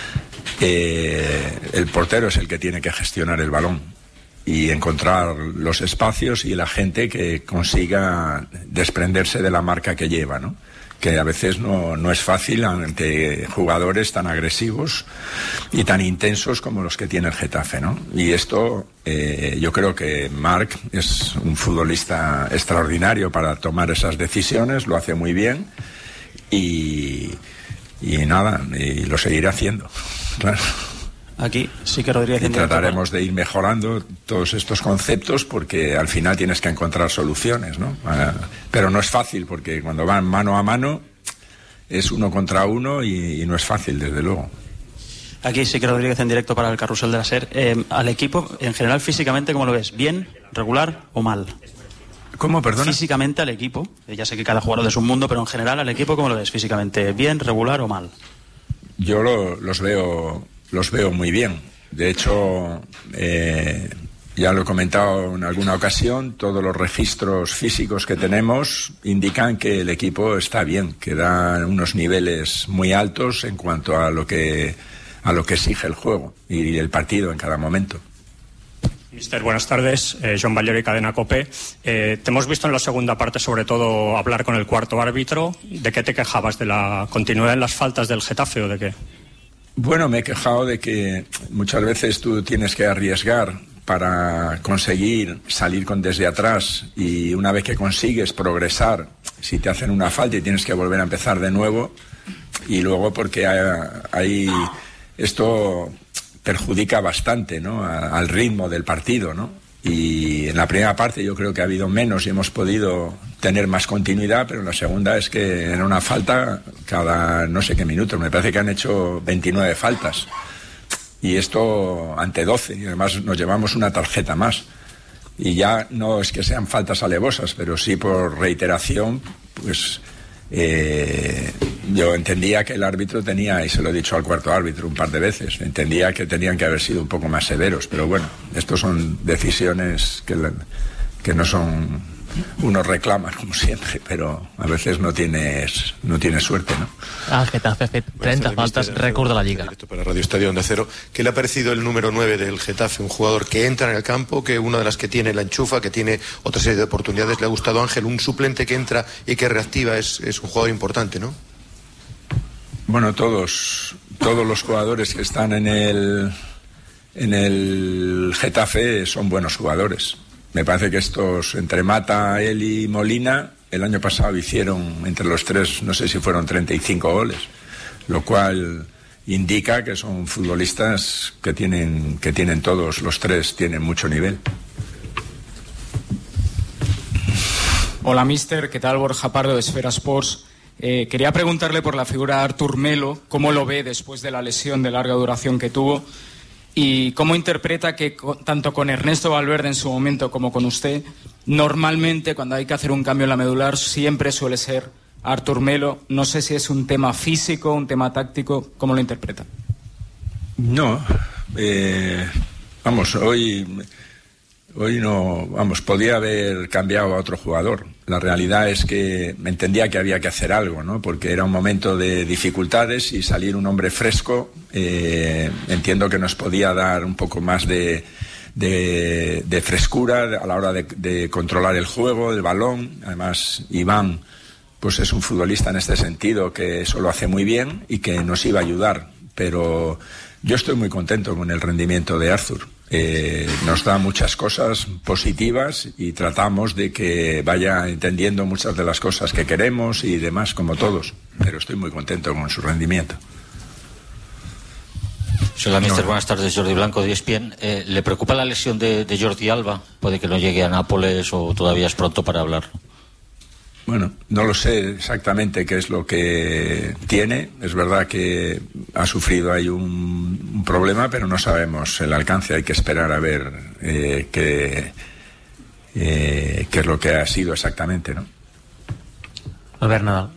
Eh, el portero es el que tiene que gestionar el balón y encontrar los espacios y la gente que consiga desprenderse de la marca que lleva, ¿no? Que a veces no, no es fácil ante jugadores tan agresivos y tan intensos como los que tiene el Getafe, ¿no? Y esto, eh, yo creo que Marc es un futbolista extraordinario para tomar esas decisiones, lo hace muy bien, y, y nada, y lo seguiré haciendo. Claro. Aquí sí que Rodríguez... Y trataremos de ir mejorando todos estos conceptos, porque al final tienes que encontrar soluciones, ¿no? Uh, pero no es fácil, porque cuando van mano a mano es uno contra uno y, y no es fácil, desde luego. Aquí sí que Rodríguez en directo para el Carrusel de la SER. Eh, al equipo, en general, físicamente, ¿cómo lo ves? ¿Bien, regular o mal? ¿Cómo, perdona? Físicamente al equipo. Ya sé que cada jugador es un mundo, pero en general al equipo, ¿cómo lo ves físicamente? ¿Bien, regular o mal? Yo lo, los veo los veo muy bien. De hecho, eh, ya lo he comentado en alguna ocasión, todos los registros físicos que tenemos indican que el equipo está bien, que da unos niveles muy altos en cuanto a lo que a lo que exige el juego y el partido en cada momento. Mister, buenas tardes. Eh, John Valleri, Cadena COPE. Eh, te hemos visto en la segunda parte, sobre todo, hablar con el cuarto árbitro. ¿De qué te quejabas? ¿De la continuidad en las faltas del Getafe o de qué? Bueno, me he quejado de que muchas veces tú tienes que arriesgar para conseguir salir con desde atrás, y una vez que consigues progresar, si te hacen una falta y tienes que volver a empezar de nuevo, y luego porque hay, hay esto perjudica bastante, ¿no?, a, al ritmo del partido, ¿no? Y en la primera parte yo creo que ha habido menos y hemos podido tener más continuidad, pero en la segunda es que era una falta cada no sé qué minutos. Me parece que han hecho veintinueve faltas y esto ante doce, y además nos llevamos una tarjeta más. Y ya no es que sean faltas alevosas, pero sí por reiteración, pues eh, yo entendía que el árbitro tenía, y se lo he dicho al cuarto árbitro un par de veces, entendía que tenían que haber sido un poco más severos, pero bueno, estos son decisiones que, que no son, uno reclama como siempre, pero a veces no tienes no tienes suerte, ¿no? El Getafe ha fet trenta faltas, récord de la Liga. Para Radio Estadio Onda Cero, ¿qué le ha parecido el número nueve del Getafe? Un jugador que entra en el campo, que una de las que tiene la enchufa, que tiene otra serie de oportunidades. Le ha gustado Ángel, un suplente que entra y que reactiva, es, es un jugador importante, ¿no? Bueno, todos todos los jugadores que están en el en el Getafe son buenos jugadores. Me parece que estos, entre Mata, él y Molina, el año pasado hicieron entre los tres, no sé si fueron treinta y cinco goles, lo cual indica que son futbolistas que tienen que tienen todos los tres, tienen mucho nivel. Hola, mister, ¿qué tal? Borja Pardo, de Esfera Sports. Eh, quería preguntarle por la figura de Artur Melo, cómo lo ve después de la lesión de larga duración que tuvo y cómo interpreta que con, tanto con Ernesto Valverde en su momento como con usted, normalmente cuando hay que hacer un cambio en la medular siempre suele ser Artur Melo. No sé si es un tema físico, un tema táctico, ¿cómo lo interpreta? No, eh, vamos, hoy... Hoy no, vamos, podía haber cambiado a otro jugador. La realidad es que entendía que había que hacer algo, ¿no? Porque era un momento de dificultades y salir un hombre fresco, eh, entiendo que nos podía dar un poco más de, de, de frescura a la hora de, de controlar el juego, el balón. Además, Iván, pues es un futbolista en este sentido que eso lo hace muy bien y que nos iba a ayudar. Pero yo estoy muy contento con el rendimiento de Artur. Eh, nos da muchas cosas positivas y tratamos de que vaya entendiendo muchas de las cosas que queremos y demás, como todos, pero estoy muy contento con su rendimiento. Hola, mister, no. Buenas tardes, Jordi Blanco de E S P N. Eh, ¿Le preocupa la lesión de, de Jordi Alba? ¿Puede que no llegue a Nápoles o todavía es pronto para hablar? Bueno, no lo sé exactamente qué es lo que tiene. Es verdad que ha sufrido ahí un, un problema, pero no sabemos el alcance. Hay que esperar a ver eh, qué, eh, qué es lo que ha sido exactamente, ¿no? Albert Nadal.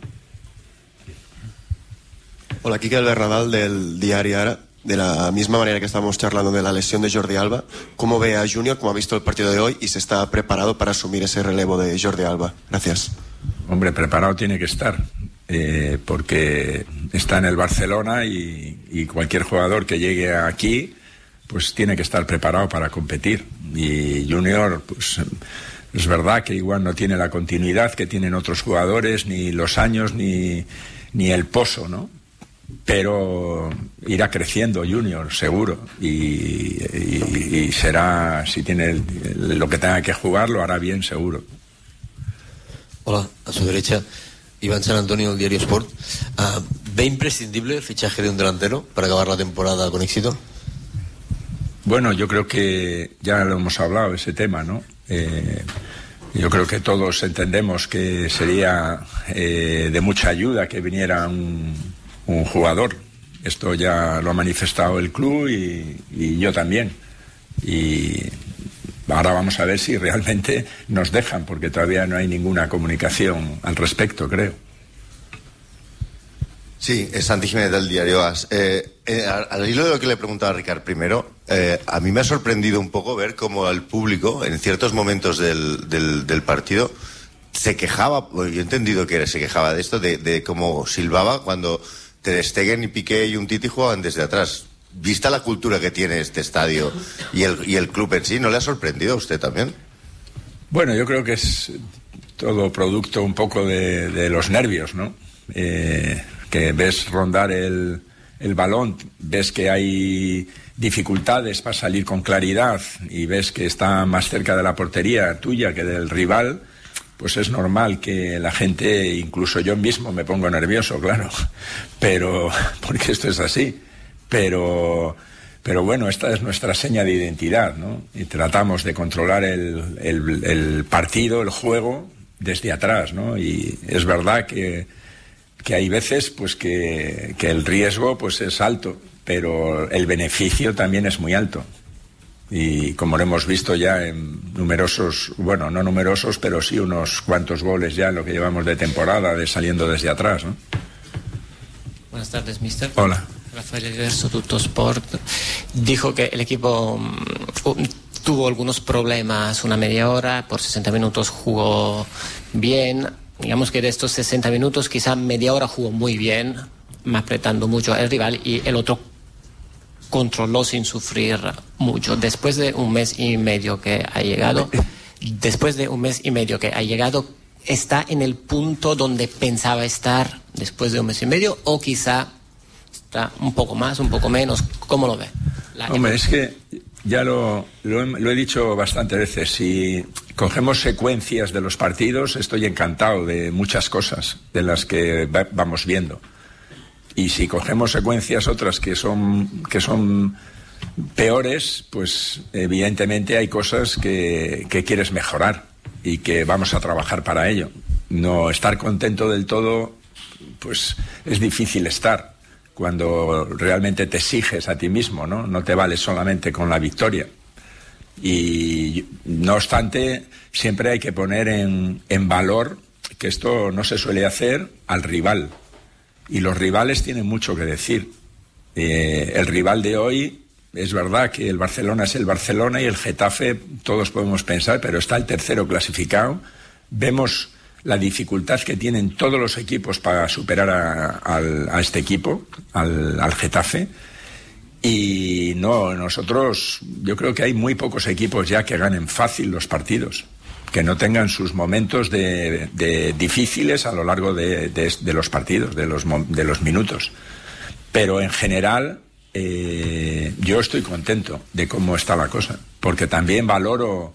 Hola, aquí Albert Nadal del diario Ara. De la misma manera que estamos charlando de la lesión de Jordi Alba, ¿cómo ve a Junior, cómo ha visto el partido de hoy y se está preparado para asumir ese relevo de Jordi Alba? Gracias. Hombre, preparado tiene que estar, eh, porque está en el Barcelona y, y cualquier jugador que llegue aquí, pues tiene que estar preparado para competir. Y Junior, pues es verdad que igual no tiene la continuidad que tienen otros jugadores, ni los años, ni, ni el pozo, ¿no? Pero irá creciendo Junior, seguro, y, y, y será, si tiene el, el, lo que tenga que jugar, lo hará bien, seguro. Hola, a su derecha, Iván San Antonio del diario Sport. Uh, ¿Ve imprescindible el fichaje de un delantero para acabar la temporada con éxito? Bueno, yo creo que ya lo hemos hablado, ese tema, ¿no? Eh, yo creo que todos entendemos que sería eh, de mucha ayuda que viniera un un jugador Esto ya lo ha manifestado el club y, y yo también. Y ahora vamos a ver si realmente nos dejan, porque todavía no hay ninguna comunicación al respecto, creo. Sí, es Santi Jiménez del diario A S. Eh, eh, al hilo de lo que le preguntaba a Ricard primero, eh, a mí me ha sorprendido un poco ver cómo el público, en ciertos momentos del, del, del partido, se quejaba, yo he entendido que se quejaba de esto, de, de cómo silbaba cuando Ter Stegen y Piqué y Umtiti jugaban desde atrás. Vista la cultura que tiene este estadio y el, y el club en sí, ¿no le ha sorprendido a usted también? Bueno, yo creo que es todo producto un poco de, de los nervios, ¿no? Eh, que ves rondar el, el balón, ves que hay dificultades para salir con claridad y ves que está más cerca de la portería tuya que del rival, pues es normal que la gente, incluso yo mismo, me pongo nervioso, claro, pero porque esto es así. Pero, pero bueno, esta es nuestra seña de identidad, ¿no? Y tratamos de controlar el, el, el partido, el juego, desde atrás, ¿no? Y es verdad que, que hay veces pues que, que el riesgo pues es alto, pero el beneficio también es muy alto. Y como lo hemos visto ya en numerosos, bueno, no numerosos, pero sí unos cuantos goles ya en lo que llevamos de temporada, de saliendo desde atrás, ¿no? Buenas tardes, mister. Hola. Rafael Everso, Tuttosport, dijo que el equipo um, tuvo algunos problemas una media hora, por sesenta minutos jugó bien. Digamos que de estos sesenta minutos quizá media hora jugó muy bien, apretando mucho al rival, y el otro controló sin sufrir mucho. Después de un mes y medio que ha llegado, después de un mes y medio que ha llegado, ¿está en el punto donde pensaba estar después de un mes y medio o quizá está un poco más, un poco menos? ¿Cómo lo ve? La Hombre, es que ya lo, lo, he, lo he dicho bastantes veces. Si cogemos secuencias de los partidos, estoy encantado de muchas cosas de las que va, vamos viendo. Y si cogemos secuencias otras que son, que son peores, pues evidentemente hay cosas que, que quieres mejorar y que vamos a trabajar para ello. No estar contento del todo, pues es difícil estar cuando realmente te exiges a ti mismo, ¿no? No te vales solamente con la victoria. Y no obstante, siempre hay que poner en, en valor que esto no se suele hacer al rival. Y los rivales tienen mucho que decir. Eh, el rival de hoy, es verdad que el Barcelona es el Barcelona y el Getafe, todos podemos pensar, pero está el tercero clasificado. Vemos la dificultad que tienen todos los equipos para superar a, a, a este equipo, al, al Getafe. Y no, nosotros, yo creo que hay muy pocos equipos ya que ganen fácil los partidos, que no tengan sus momentos de, de difíciles a lo largo de, de, de los partidos, de los, de los minutos. Pero en general, eh, yo estoy contento de cómo está la cosa, porque también valoro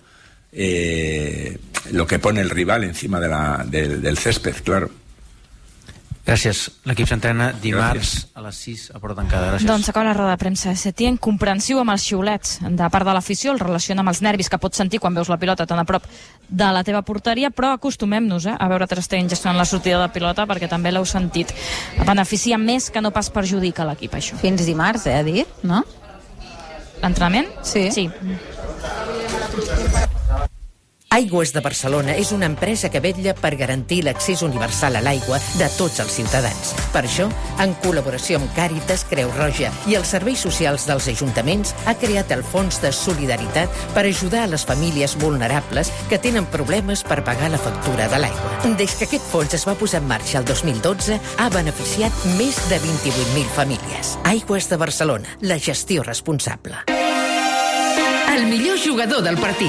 eh, lo que pone el rival encima de la, de, del césped, claro. Gràcies. L'equip s'entrena dimarts a les sis a Porta Tancada. Gràcies. Doncs acaba la roda de premsa. Setién, comprensiu amb els xiulets de part de l'afició, el relaciona amb els nervis que pots sentir quan veus la pilota tan a prop de la teva porteria, però acostumem-nos eh, a veure Ter Stegen gestionant la sortida de pilota, perquè també l'heu sentit. Beneficia més que no pas perjudica l'equip, això. Fins dimarts, eh, ha dit, no? L'entrenament? Sí. Sí. Aigües de Barcelona és una empresa que vetlla per garantir l'accés universal a l'aigua de tots els ciutadans. Per això, en col·laboració amb Càritas, Creu Roja i els serveis socials dels ajuntaments, ha creat el Fons de Solidaritat per ajudar a les famílies vulnerables que tenen problemes per pagar la factura de l'aigua. Des que aquest fons es va posar en marxa el dos mil dotze, ha beneficiat més de vint-i-vuit mil famílies. Aigües de Barcelona, la gestió responsable. El millor jugador del partit.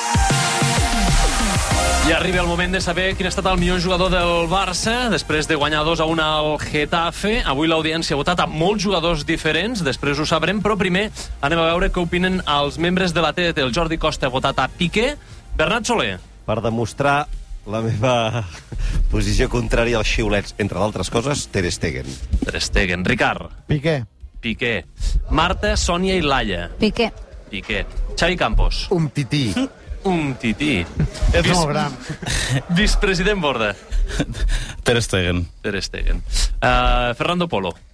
I arriba el moment de saber quin ha estat el millor jugador del Barça després de guanyar dos a un al Getafe. Avui l'audiència ha votat a molts jugadors diferents, després ho sabrem, però primer anem a veure què opinen els membres de la T D T. El Jordi Costa ha votat a Piqué. Bernat Soler. Per demostrar la meva posició contrària als xiulets, entre d'altres coses, Ter Stegen. Ter Stegen. Ricard. Piqué. Piqué. Marta, Sònia i Laia. Piqué. Piqué. Xavi Campos. Un tití. Un tití. És molt gran. Vicepresident Borda. Ter Stegen. Ter Stegen. Uh, Fernando Polo.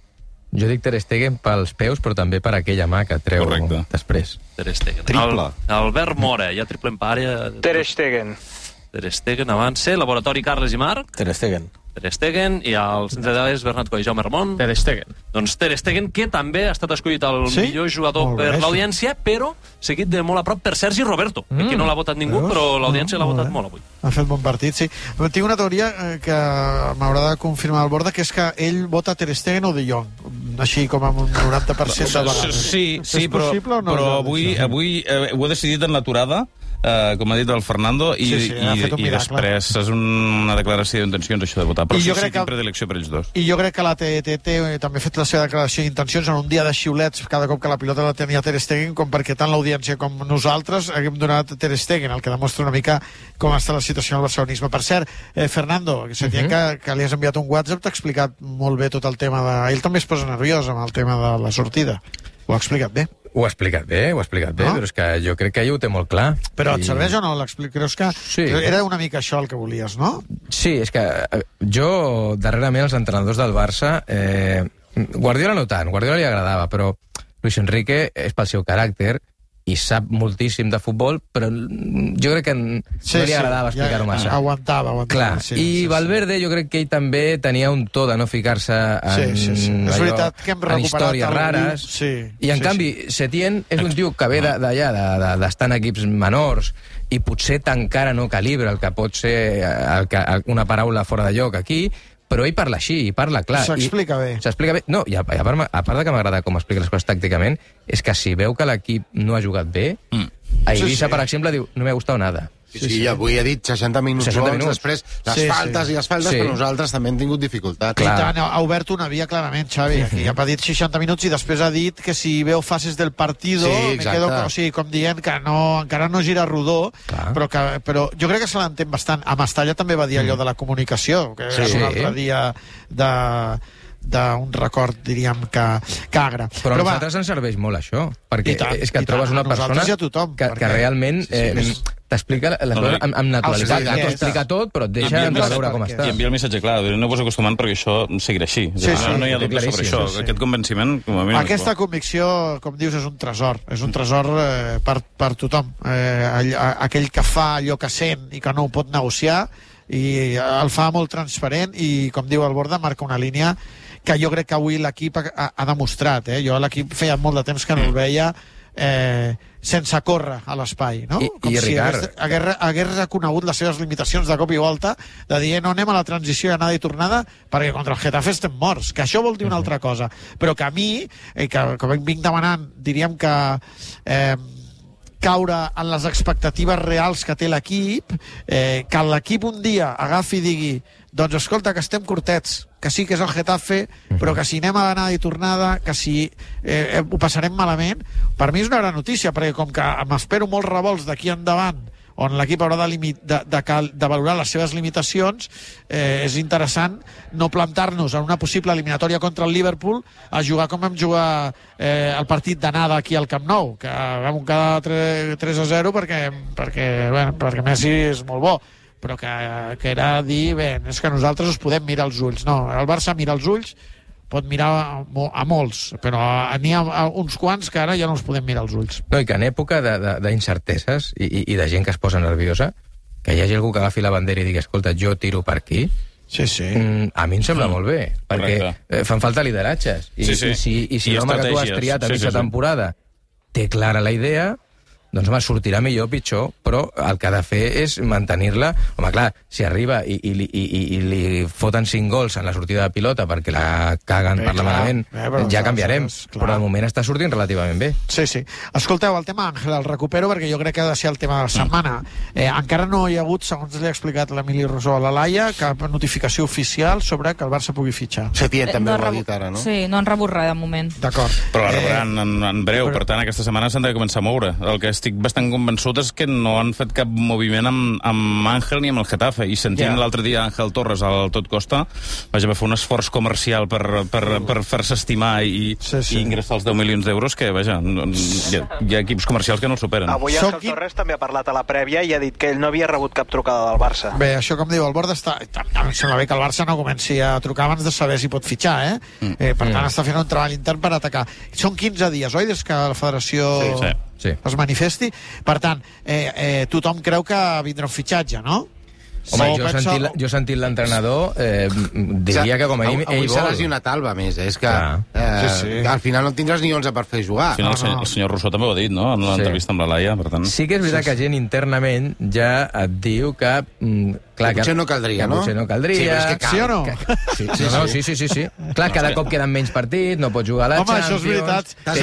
Jo dic Ter Stegen pels peus, però també per aquella mà que treu Correcte. després. Ter Stegen. Triple. El, Albert Mora, ja triple en pàrea. Ter Stegen. Ter Stegen avança. Laboratori Carles i Marc. Ter Stegen. Ter Stegen. I el centre de dades Bernat Coll i Jaume Ramon. Ter Stegen. Doncs Ter Stegen, que també ha estat escollit el Sí? millor jugador Molt bé, per sí. l'audiència, però seguit de molt a prop per Sergi Roberto. Mm. Aquí no l'ha votat ningú, Veus? però l'audiència No, l'ha molt votat bé. molt avui. Ha fet bon partit, sí. Però tinc una teoria eh, que m'haurà de confirmar el Borda, que és que ell vota Ter Stegen o De Jong, així com amb un noranta per cent de vegades. Sí, sí, és però, possible o no? però avui, avui eh, ho he decidit en l'aturada, eh, com ha dit el Fernando, i, Sí, sí, ha i, fet un i miracle. després és una declaració d'intencions, això de votar. Però I sí, jo sí, crec tinc que- predilecció per ells dos. I jo crec que la T T T també ha fet la seva declaració d'intencions en un dia de xiulets cada cop que la pilota la tenia Ter Stegen, com perquè tant l'audiència com nosaltres haguem donat Ter Stegen, el que demostra una mica com està la situació del barcelonisme. Per cert, eh, Fernando, que sentia uh -huh. que, que li has enviat un WhatsApp, t'ha explicat molt bé tot el tema de... Ell també es posa nerviós amb el tema de la sortida. Ho ha explicat bé. Ho ha explicat bé, ho ha explicat bé, No? però és que jo crec que ell ho té molt clar. Però et I- serveix o no? l'expli- Creus que Sí. era una mica això el que volies, no? Sí, és que eh, jo, darrerament, els entrenadors del Barça... Eh, Guardiola no tant, Guardiola li agradava, però Luis Enrique és pel seu caràcter i sap moltíssim de futbol, però jo crec que no li agradava explicar-ho massa. Aguantava, aguantava. Clar, sí, i sí, Valverde jo crec que ell també tenia un to de no ficar-se en, Sí, sí, sí. És allò, veritat que hem en recuperat històries algú. rares. Sí, I en sí, canvi, Setién és un tio que ve de- d'allà, de- de- d'estar en equips menors, i potser encara no calibra el que pot ser el que, una paraula fora de lloc aquí, però ell parla així, i parla clar. S'explica I- bé. S'explica bé. No, i a, a, part, a part de que m'agrada com explica les coses tàcticament, és que si veu que l'equip no ha jugat bé, mm. a Sí, Eivissa, sí. per exemple, diu, no m'ha gustat nada. Sí, sí, sí, avui he dit seixanta minuts seixanta bons, minuts. després les Sí, faltes sí. i les faltes, Sí. però nosaltres també hem tingut dificultats. I tant, ha obert una via clarament, Xavi. Aquí ha dit seixanta minuts i després ha dit que si veu fases del partido, Sí, me exacte. quedo, o sigui, com dient que no, encara no gira rodó, però, que, però jo crec que se l'entén bastant. A Mestalla també va dir allò de la comunicació, que Sí. és un Sí. altre dia de d'un record, diríem, que, que agre. Però, però a nosaltres va, ens serveix molt això, perquè I tant, és que i trobes tant, una a nosaltres persona i a tothom, que, perquè- que realment Sí, sí, eh, és- t'explica les No, coses amb, amb naturalitat, els no t'ho paquets. explica tot, però et deixa I envia el entreveure com missatge- està. I envia el missatge clar, no vos acostumant perquè això seguirà així. Sí, sí, no, no hi ha té dubte sobre claríssim, això. sí, sí. Aquest convenciment, com a mínim, Aquesta és bo. convicció, com dius, és un tresor. És un tresor eh, per, per tothom. Eh, all, aquell que fa allò que sent i que no ho pot negociar, i el fa molt transparent i, com diu el Borda, marca una línia que jo crec que avui l'equip ha, ha demostrat. Eh? Jo l'equip feia molt de temps que no el veia eh, sense córrer a l'espai, no? I- Com i, si Ricard- hagués, hagués, hagués reconegut les seves limitacions de cop i volta, de dir, eh, no anem a la transició i anada i tornada, perquè contra el Getafe estem morts, que això vol dir una altra cosa. Però que a mi, eh, que, que vinc demanant, diríem que eh, caure en les expectatives reals que té l'equip, eh, que l'equip un dia agafi i digui, doncs escolta, que estem curtets, que sí que és el Getafe, però que si anem a l'anada i tornada, que si eh, ho passarem malament, per mi és una gran notícia, perquè com que m'espero molts revolts d'aquí endavant, on l'equip haurà de, limit, de, de, cal- de valorar les seves limitacions, eh, és interessant no plantar-nos en una possible eliminatòria contra el Liverpool a jugar com vam jugar eh, el partit d'anada aquí al Camp Nou, que vam quedar tres a zero perquè, perquè, bueno, perquè Messi és molt bo, però que, que era dir, bé, és que nosaltres us podem mirar els ulls. No, el Barça mira els ulls, pot mirar a, mo- a molts, però n'hi ha a uns quants que ara ja no els podem mirar els ulls. No, i que en època de- de- d'incerteses i, i, i de gent que es posa nerviosa, que hi hagi algú que agafi la bandera i digui, escolta, jo tiro per aquí, sí, sí. Mm, a mi em sembla Mm. molt bé, perquè Correcte. eh, fan falta lideratges. I, Sí, sí. i si, i si I l'home que tu has estratègies. triat a Sí, mitja sí, sí. temporada té clara la idea, doncs home, sortirà millor o pitjor, però el que ha de fer és mantenir-la. Home, clar, si arriba i, i, i, i, i li foten cinc gols en la sortida de pilota perquè la caguen Bé, per la clar. malament, Bé, però ja clar, canviarem. saps, clar. Però de moment està sortint relativament bé. Sí, sí. Escolteu, el tema Àngel el recupero perquè jo crec que ha de ser el tema de la setmana. Eh, encara no hi ha hagut, segons li ha explicat l'Emili Rosó a la Laia, cap notificació oficial sobre que el Barça pugui fitxar. Setién també no ho ha rebu- dit ara, no? Sí, no han rebut res de moment. D'acord. Però la rebran en, en breu, però- per tant, aquesta setmana s'han de començar a moure. El que estic estic bastant convençut és que no han fet cap moviment amb, amb Àngel ni amb el Getafe, i sentint yeah. l'altre dia Àngel Torres al Tot Costa, vaja, va fer un esforç comercial per, per, per fer-se estimar i, sí, sí. i ingressar els deu milions d'euros que, vaja, hi ha, hi ha equips comercials que no el superen. Avui Àngel qui... Torres també ha parlat a la prèvia i ha dit que ell no havia rebut cap trucada del Barça. Bé, això com diu el Bord està... Em sembla bé que el Barça no comenci a trucar abans de saber si pot fitxar, eh? Mm. eh per tant, mm. està fent un treball intern per atacar. Són quinze dies, oi, des que la federació sí, sí. Sí. es manifesti? Per tant, eh, eh, tothom creu que vindrà un fitxatge, no? Home, jo, penso... sentit, jo sentit l'entrenador eh, diria que com a ell, ell vol. Avui s'ha lesionat Alba, més, és que, eh, sí, sí. que al final no tindràs ni onze per fer jugar. Al final el senyor, el senyor Rousseau també ho ha dit, no?, en l'entrevista sí. amb la Laia, per tant... Sí que és veritat sí, sí. que gent internament ja et diu que... Mm, clar, que potser no caldria, que no? Potser no caldria. Sí, és que cal. Sí o no? Que, que, sí, sí, no, sí, sí, sí, sí. Clar, cada cop queden menys partits, no pots jugar a la Home, Champions... Home, això és veritat. T'has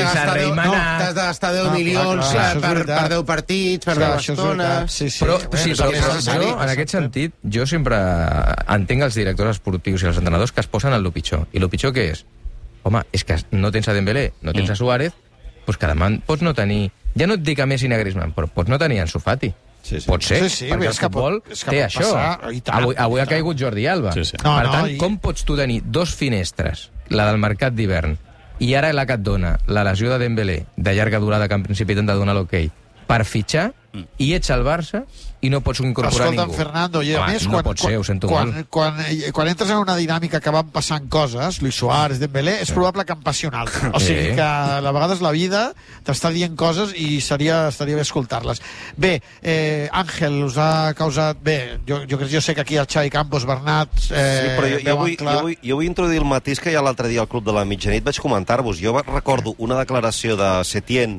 de gastar deu milions per deu partits, per deu estones... Però, sí, però jo, en aquest sentit, jo sempre entenc els directors esportius i els entrenadors que es posen en el pitjor. I el pitjor què és? Home, és que no tens a Dembélé, no tens a Suárez, doncs que demà pots no tenir... Ja no et dic a Messi ni a Griezmann, però pots no tenir Ansu Fati. Sí, sí. Pot ser, sí, sí, perquè el futbol pot, té això. Passar, avui, avui ha caigut Jordi Alba. Sí, sí. No, per tant, no, i... com pots tu tenir dos finestres, la del mercat d'hivern, i ara la que et dona la lesió de Dembélé, de llarga durada, que en principi t'han de donar l'hoquei, per fitxar, mm. i ets al Barça i no pots incorporar Escolta, ningú. Fernando, i a Home, més, no quan, pot ser, ho sento quan, molt. Quan, quan, quan entres en una dinàmica que van passant coses, Luis Suárez, Dembélé, és probable que en passi un altre. O sigui que a vegades la vida t'està dient coses i seria, estaria bé escoltar-les. Bé, eh, Àngel, us ha causat... Bé, jo, jo, jo sé que aquí el Xavi Campos, Bernat... Eh, sí, però jo, jo, vull, jo, vull, jo vull introduir el matís que ja l'altre dia al Club de la Mitjanit vaig comentar-vos. Jo recordo una declaració de Setién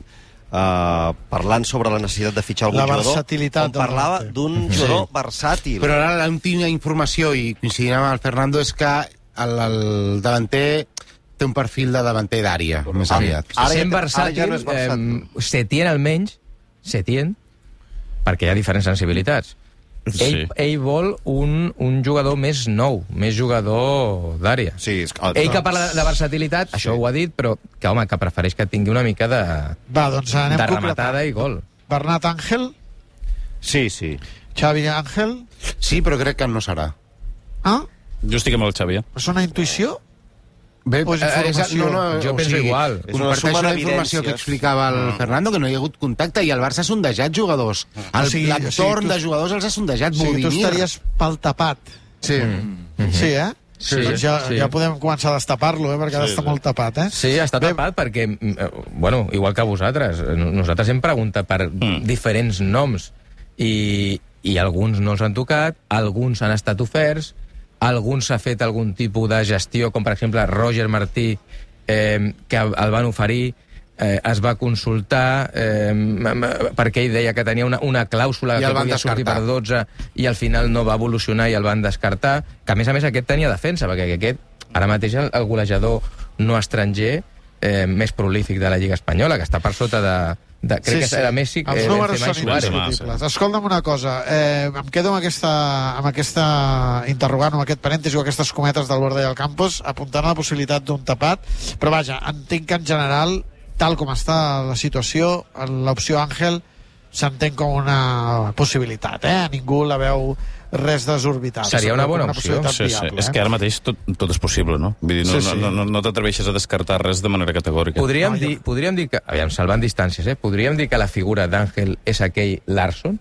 Uh, parlant sobre la necessitat de fitxar algun la jugador, on parlava d'un jugador sí. versàtil. Però ara l'última informació, i coincidint amb el Fernando, és que el, el davanter té un perfil de davanter d'àrea, més aviat. Ara, sent versàtil, ja no és versàtil. Eh, Setién almenys, Setién, perquè hi ha diferents sensibilitats. Sí. Ell, ell vol un, un jugador més nou, més jugador d'àrea. Sí, ell que parla de versatilitat, sí. això ho ha dit, però que, home, que prefereix que tingui una mica de, Va, doncs anem de rematada i gol. Bernat Àngel? Sí, sí. Xavi Àngel? Sí, però crec que no serà. Ah? Jo estic amb el Xavi. És una intuïció? Bé, eh, és, no, no, jo penso sigui, igual. Comparteix la informació que explicava el mm. Fernando, que no hi ha hagut contacte, i el Barça ha sondejat jugadors. El, o sigui, l'entorn o sigui, tu, de jugadors els ha sondejat. O sigui, tu estaries pel tapat. Sí. Mm. Sí, eh? Sí, doncs ja, sí. ja podem començar a destapar-lo, eh? perquè sí, està sí. molt tapat. Eh? Sí, està Bé, tapat perquè, bueno, igual que vosaltres, nosaltres hem preguntat per mm. diferents noms i, i alguns no els han tocat, alguns han estat oferts, alguns s'ha fet algun tipus de gestió, com per exemple Roger Martí, eh, que el van oferir, eh, es va consultar, eh, perquè ell deia que tenia una, una clàusula que podia sortir per dotze i al final no va evolucionar i el van descartar, que a més a més aquest tenia defensa, perquè aquest, ara mateix el, el golejador no estranger eh, més prolífic de la Lliga Espanyola, que està per sota de... De, crec sí, que era Messi, els eh, números són indiscutibles. Escolta'm una cosa, eh, em quedo amb aquesta, amb aquesta interrogant, amb aquest parèntesi o aquestes cometes del Borda i el Campos, apuntant a la possibilitat d'un tapat, però vaja, entenc que en general, tal com està la situació, l'opció Àngel s'entén com una possibilitat, eh? Ningú la veu res desorbitat. Seria una bona una opció. Sí, viable, sí. Eh? És que ara mateix tot, tot és possible, no? Vull dir, no, sí, sí. no, no, no t'atreveixes a descartar res de manera categòrica. Podríem, no, dir, jo... podríem dir que, aviam, salvant distàncies, eh? Podríem dir que la figura d'Àngel és aquell Larsson?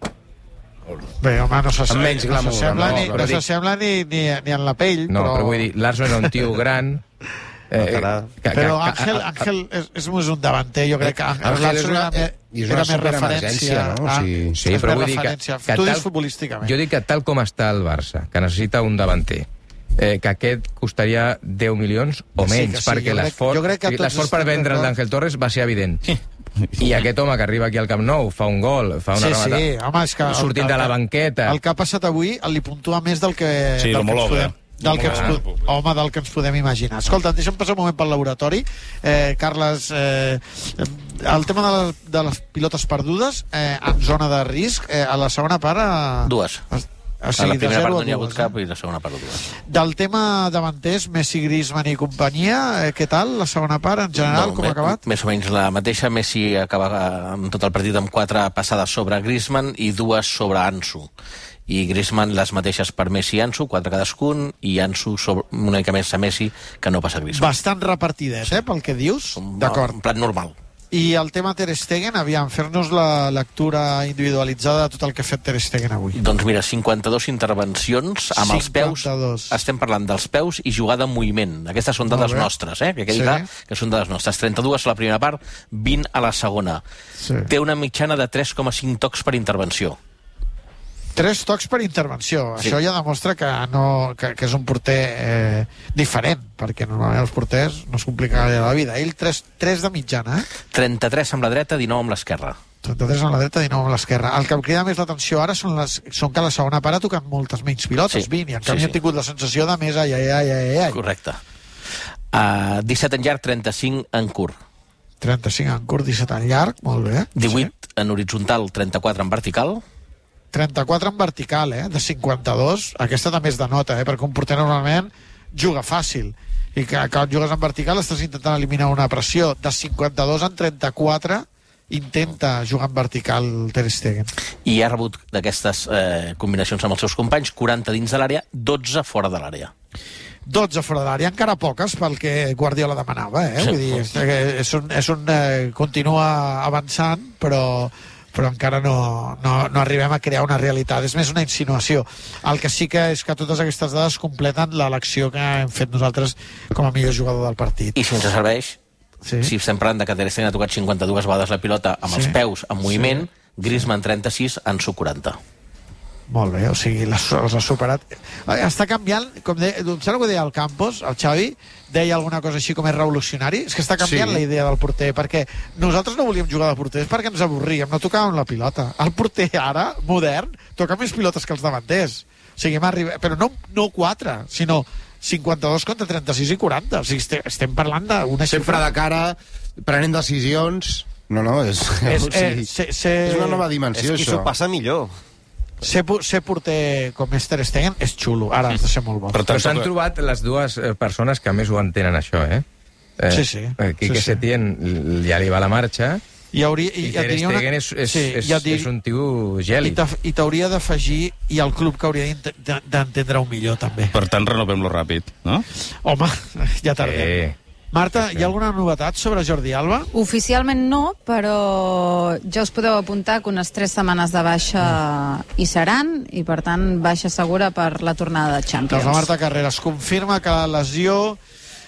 Bé, home, no s'assembla no, no, ni, no s'assembla ni, ni, ni en la pell, no, però... però vull dir, Larsson era un tio gran... Eh, que, però Àngel, Àngel és, és més un davanter, jo crec que Àngel és una, era, era més referència, no? O sigui, ah, sí, però vull dir que, que tu tal, futbolísticament. Jo dic que tal com està el Barça, que necessita un davanter, eh, que aquest costaria deu milions o menys, sí, sí, perquè l'esforç per vendre el d'Àngel Torres va ser evident. I aquest home que arriba aquí al Camp Nou fa un gol, fa una sí, remata, sí, home, és que sortint el, de la banqueta. El que ha passat avui li puntua més del que, sí, del que ens podem... Del que ens, ah, home, del que ens podem imaginar. Escolta, deixa'm passar un moment pel laboratori. Eh, Carles, eh, el tema de les, de les pilotes perdudes eh, en zona de risc, eh, a la segona part... Eh, Dues. O sigui, a la primera de part zero no n'hi ha a hagut dues, cap i la segona part dues. Del tema davanters, Messi, Griezmann i companyia, eh, què tal la segona part, en general, No, com ha me- acabat? Més o menys la mateixa. Messi acaba amb tot el partit amb quatre passades sobre Griezmann i dues sobre Ansu. I Griezmann les mateixes per Messi i Ansu, quatre cadascun, i Ansu sobre, una mica més a Messi que no passa Griezmann. Bastant repartidet, eh, pel que dius. D'acord. En plan normal. I el tema Ter Stegen, aviam, fer-nos la lectura individualitzada de tot el que ha fet Ter Stegen avui. Doncs mira, cinquanta-dues intervencions amb els peus. cinquanta-dos. Estem parlant dels peus i jugada en moviment. Aquestes són Molt dades bé. nostres, eh? Que quedi Sí. clar que són dades nostres. trenta-dues a la primera part, vint a la segona. Sí. Té una mitjana de tres coma cinc tocs per intervenció. Tres tocs per intervenció. Sí. Això ja demostra que, no, que, que és un porter eh, diferent, perquè normalment els porters no es complica gaire la vida. Ell, tres, tres de mitjana, eh? trenta-tres amb la dreta, dinou amb l'esquerra. trenta-tres amb la dreta, dinou amb l'esquerra. El que em crida més l'atenció ara són, les, són que a la segona part ha tocat moltes menys pilotes, Sí. vint, i en Sí, canvi sí. han tingut la sensació de més ai, ai, ai, ai, ai. Correcte. Uh, disset en llarg, trenta-cinc en curt. trenta-cinc en curt, disset en llarg, molt bé. divuit en horitzontal, trenta-quatre en vertical. trenta-quatre en vertical, eh? De cinquanta-dos. Aquesta també es denota, eh? Perquè un porter normalment juga fàcil. I que quan jugues en vertical estàs intentant eliminar una pressió. De cinquanta-dos en trenta-quatre intenta jugar en vertical Ter Stegen. I ha rebut d'aquestes eh, combinacions amb els seus companys, quaranta dins de l'àrea, dotze fora de l'àrea. dotze fora de l'àrea, encara poques pel que Guardiola demanava, eh? Vull dir, és, és un, és un eh, continua avançant, però però encara no, no, no arribem a crear una realitat. És més una insinuació. El que sí que és que totes aquestes dades completen l'elecció que hem fet nosaltres com a millor jugador del partit. I si ens serveix, sí. si estem parlant de que Ter Stegen ha tocat cinquanta-dues vegades la pilota amb Sí. els peus en moviment, Sí. Griezmann trenta-sis, Ansu quaranta. Molt bé, o sigui, les, els ha superat. Eh, Està canviant, com de, em sembla que ho deia el Campos, el Xavi, deia alguna cosa així com és revolucionari, és que està canviant Sí. la idea del porter, perquè nosaltres no volíem jugar de porters perquè ens avorríem, no tocàvem la pilota. El porter ara, modern, toca més pilotes que els davanters. O sigui, hem arribat, però no, no quatre, sinó cinquanta-dos contra trenta-sis i quaranta. O sigui, estem, estem parlant d'una Sempre de cara, prenent decisions... No, no, és... És, o eh, sigui, ser, ser, és una nova dimensió, És qui això. s'ho passa millor. Ser, pu- ser porter com és Ter Stegen és xulo, ara has de ser molt bo. Però s'han trobat les dues eh, persones que més ho entenen, això, eh? eh Sí, sí. eh, Quique Sí, sí. Setién l- ja li va la marxa, I, hauria, i, i ja Ter diria una- Stegen és, és, sí, és, ja et dir- és un tio I gèlid. t'af- I t'hauria d'afegir, i el club que hauria d'int- de- d'entendre-ho millor, també. Per tant, renovem-lo ràpid, no? Home, ja tardem. Eh, Marta, hi ha alguna novetat sobre Jordi Alba? Oficialment no, però ja us podeu apuntar que unes tres setmanes de baixa hi seran, i per tant baixa segura per la tornada de Champions. Doncs la Marta Carreras confirma que la lesió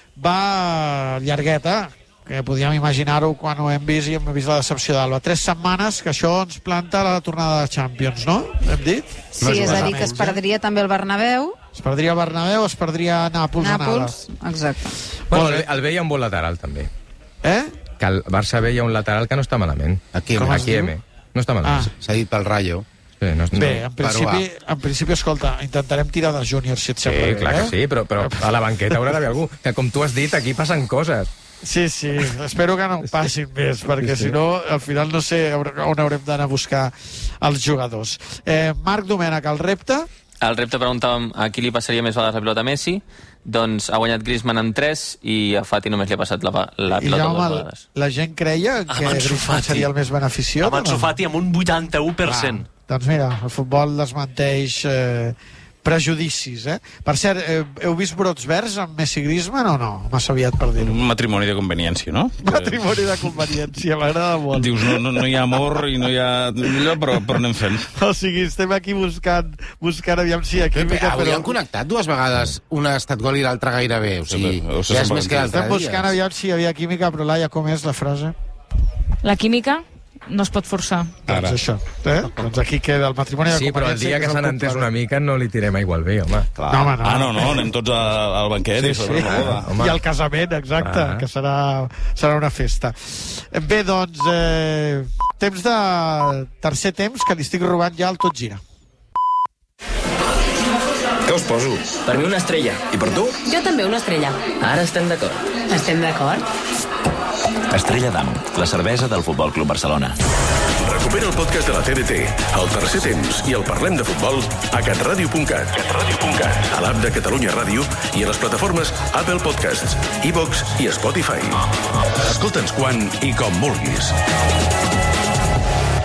va llargueta, que podíem imaginar-ho quan ho hem vist i hem vist la decepció d'Alba. Tres setmanes, que això ens planta la tornada de Champions, no? Hem dit? Sí, no és a dir, que es perdria també el Bernabéu. Es perdria Bernabéu, es perdria Nàpols, Nàpols, exacte. Bueno, el, el veia un bon lateral, també. Eh? Que el Barça veia un lateral que no està malament. Aquí, Com es aquí, diu? M. No està malament. Ah. S'ha dit pel Rayo. Sí, no, no. Bé, en principi, en principi, escolta, intentarem tirar de júnior, si et Sí, sembla bé, clar que eh? sí, però, però a la banqueta haurà d'haver algú. Que com tu has dit, aquí passen coses. Sí, sí, espero que no en passin més, perquè si no, al final no sé on haurem d'anar a buscar els jugadors. Eh, Marc Domènech, el repte? Al repte preguntàvem a qui li passaria més vegades la pilota a Messi, doncs ha guanyat Griezmann en tres i a Fati només li ha passat la, la I pilota Jaume, dues vegades. la gent creia que Amb Ansu Griezmann Fati. seria el més beneficiós? Amb Ansu Fati amb un vuitanta-u per cent. Doncs mira, el futbol desmenteix eh, prejudicis, eh? Per cert, eh, heu vist brots verds amb Messi Griezmann o no? Massa aviat per dir-ho. Un matrimoni de conveniència, no? Matrimoni de conveniència, m'agrada molt. Dius, no, no, no hi ha amor i no hi ha... Millor, però, però anem fent. O sigui, estem aquí buscant, buscant aviam si hi ha Bé, química, avui però... han connectat dues vegades. Una ha estat gol i l'altra gairebé. O sigui, Sí, ja és més que l'altre Estem buscant dia. aviam si hi havia química, però Laia, com és la frase? La química no es pot forçar. Doncs això, eh? Doncs aquí queda el matrimoni de Sí, però el conveniència, dia que és el s'han entès complement. una mica no li tirem aigua al vi, home. No, home, no. Ah, no, no, anem tots a, al banquet Sí, i sí. sobre la boda. Home. I el casament, exacte, Clar. que serà, serà una festa. Bé, doncs, eh, temps de tercer temps, que li estic robant ja el tot gira. Què us poso? Per mi una estrella. I per tu? Jo també una estrella. Ara estem d'acord. Estem d'acord? Estrella d'Am, la cervesa del Futbol Club Barcelona. Recupera el podcast de la T D T, el Tercer Temps i el Parlem de Futbol a catradio punt cat, catradio punt cat, a l'app de Catalunya Ràdio i a les plataformes Apple Podcasts, iVoox i Spotify. Escolta'ns quan i com vulguis.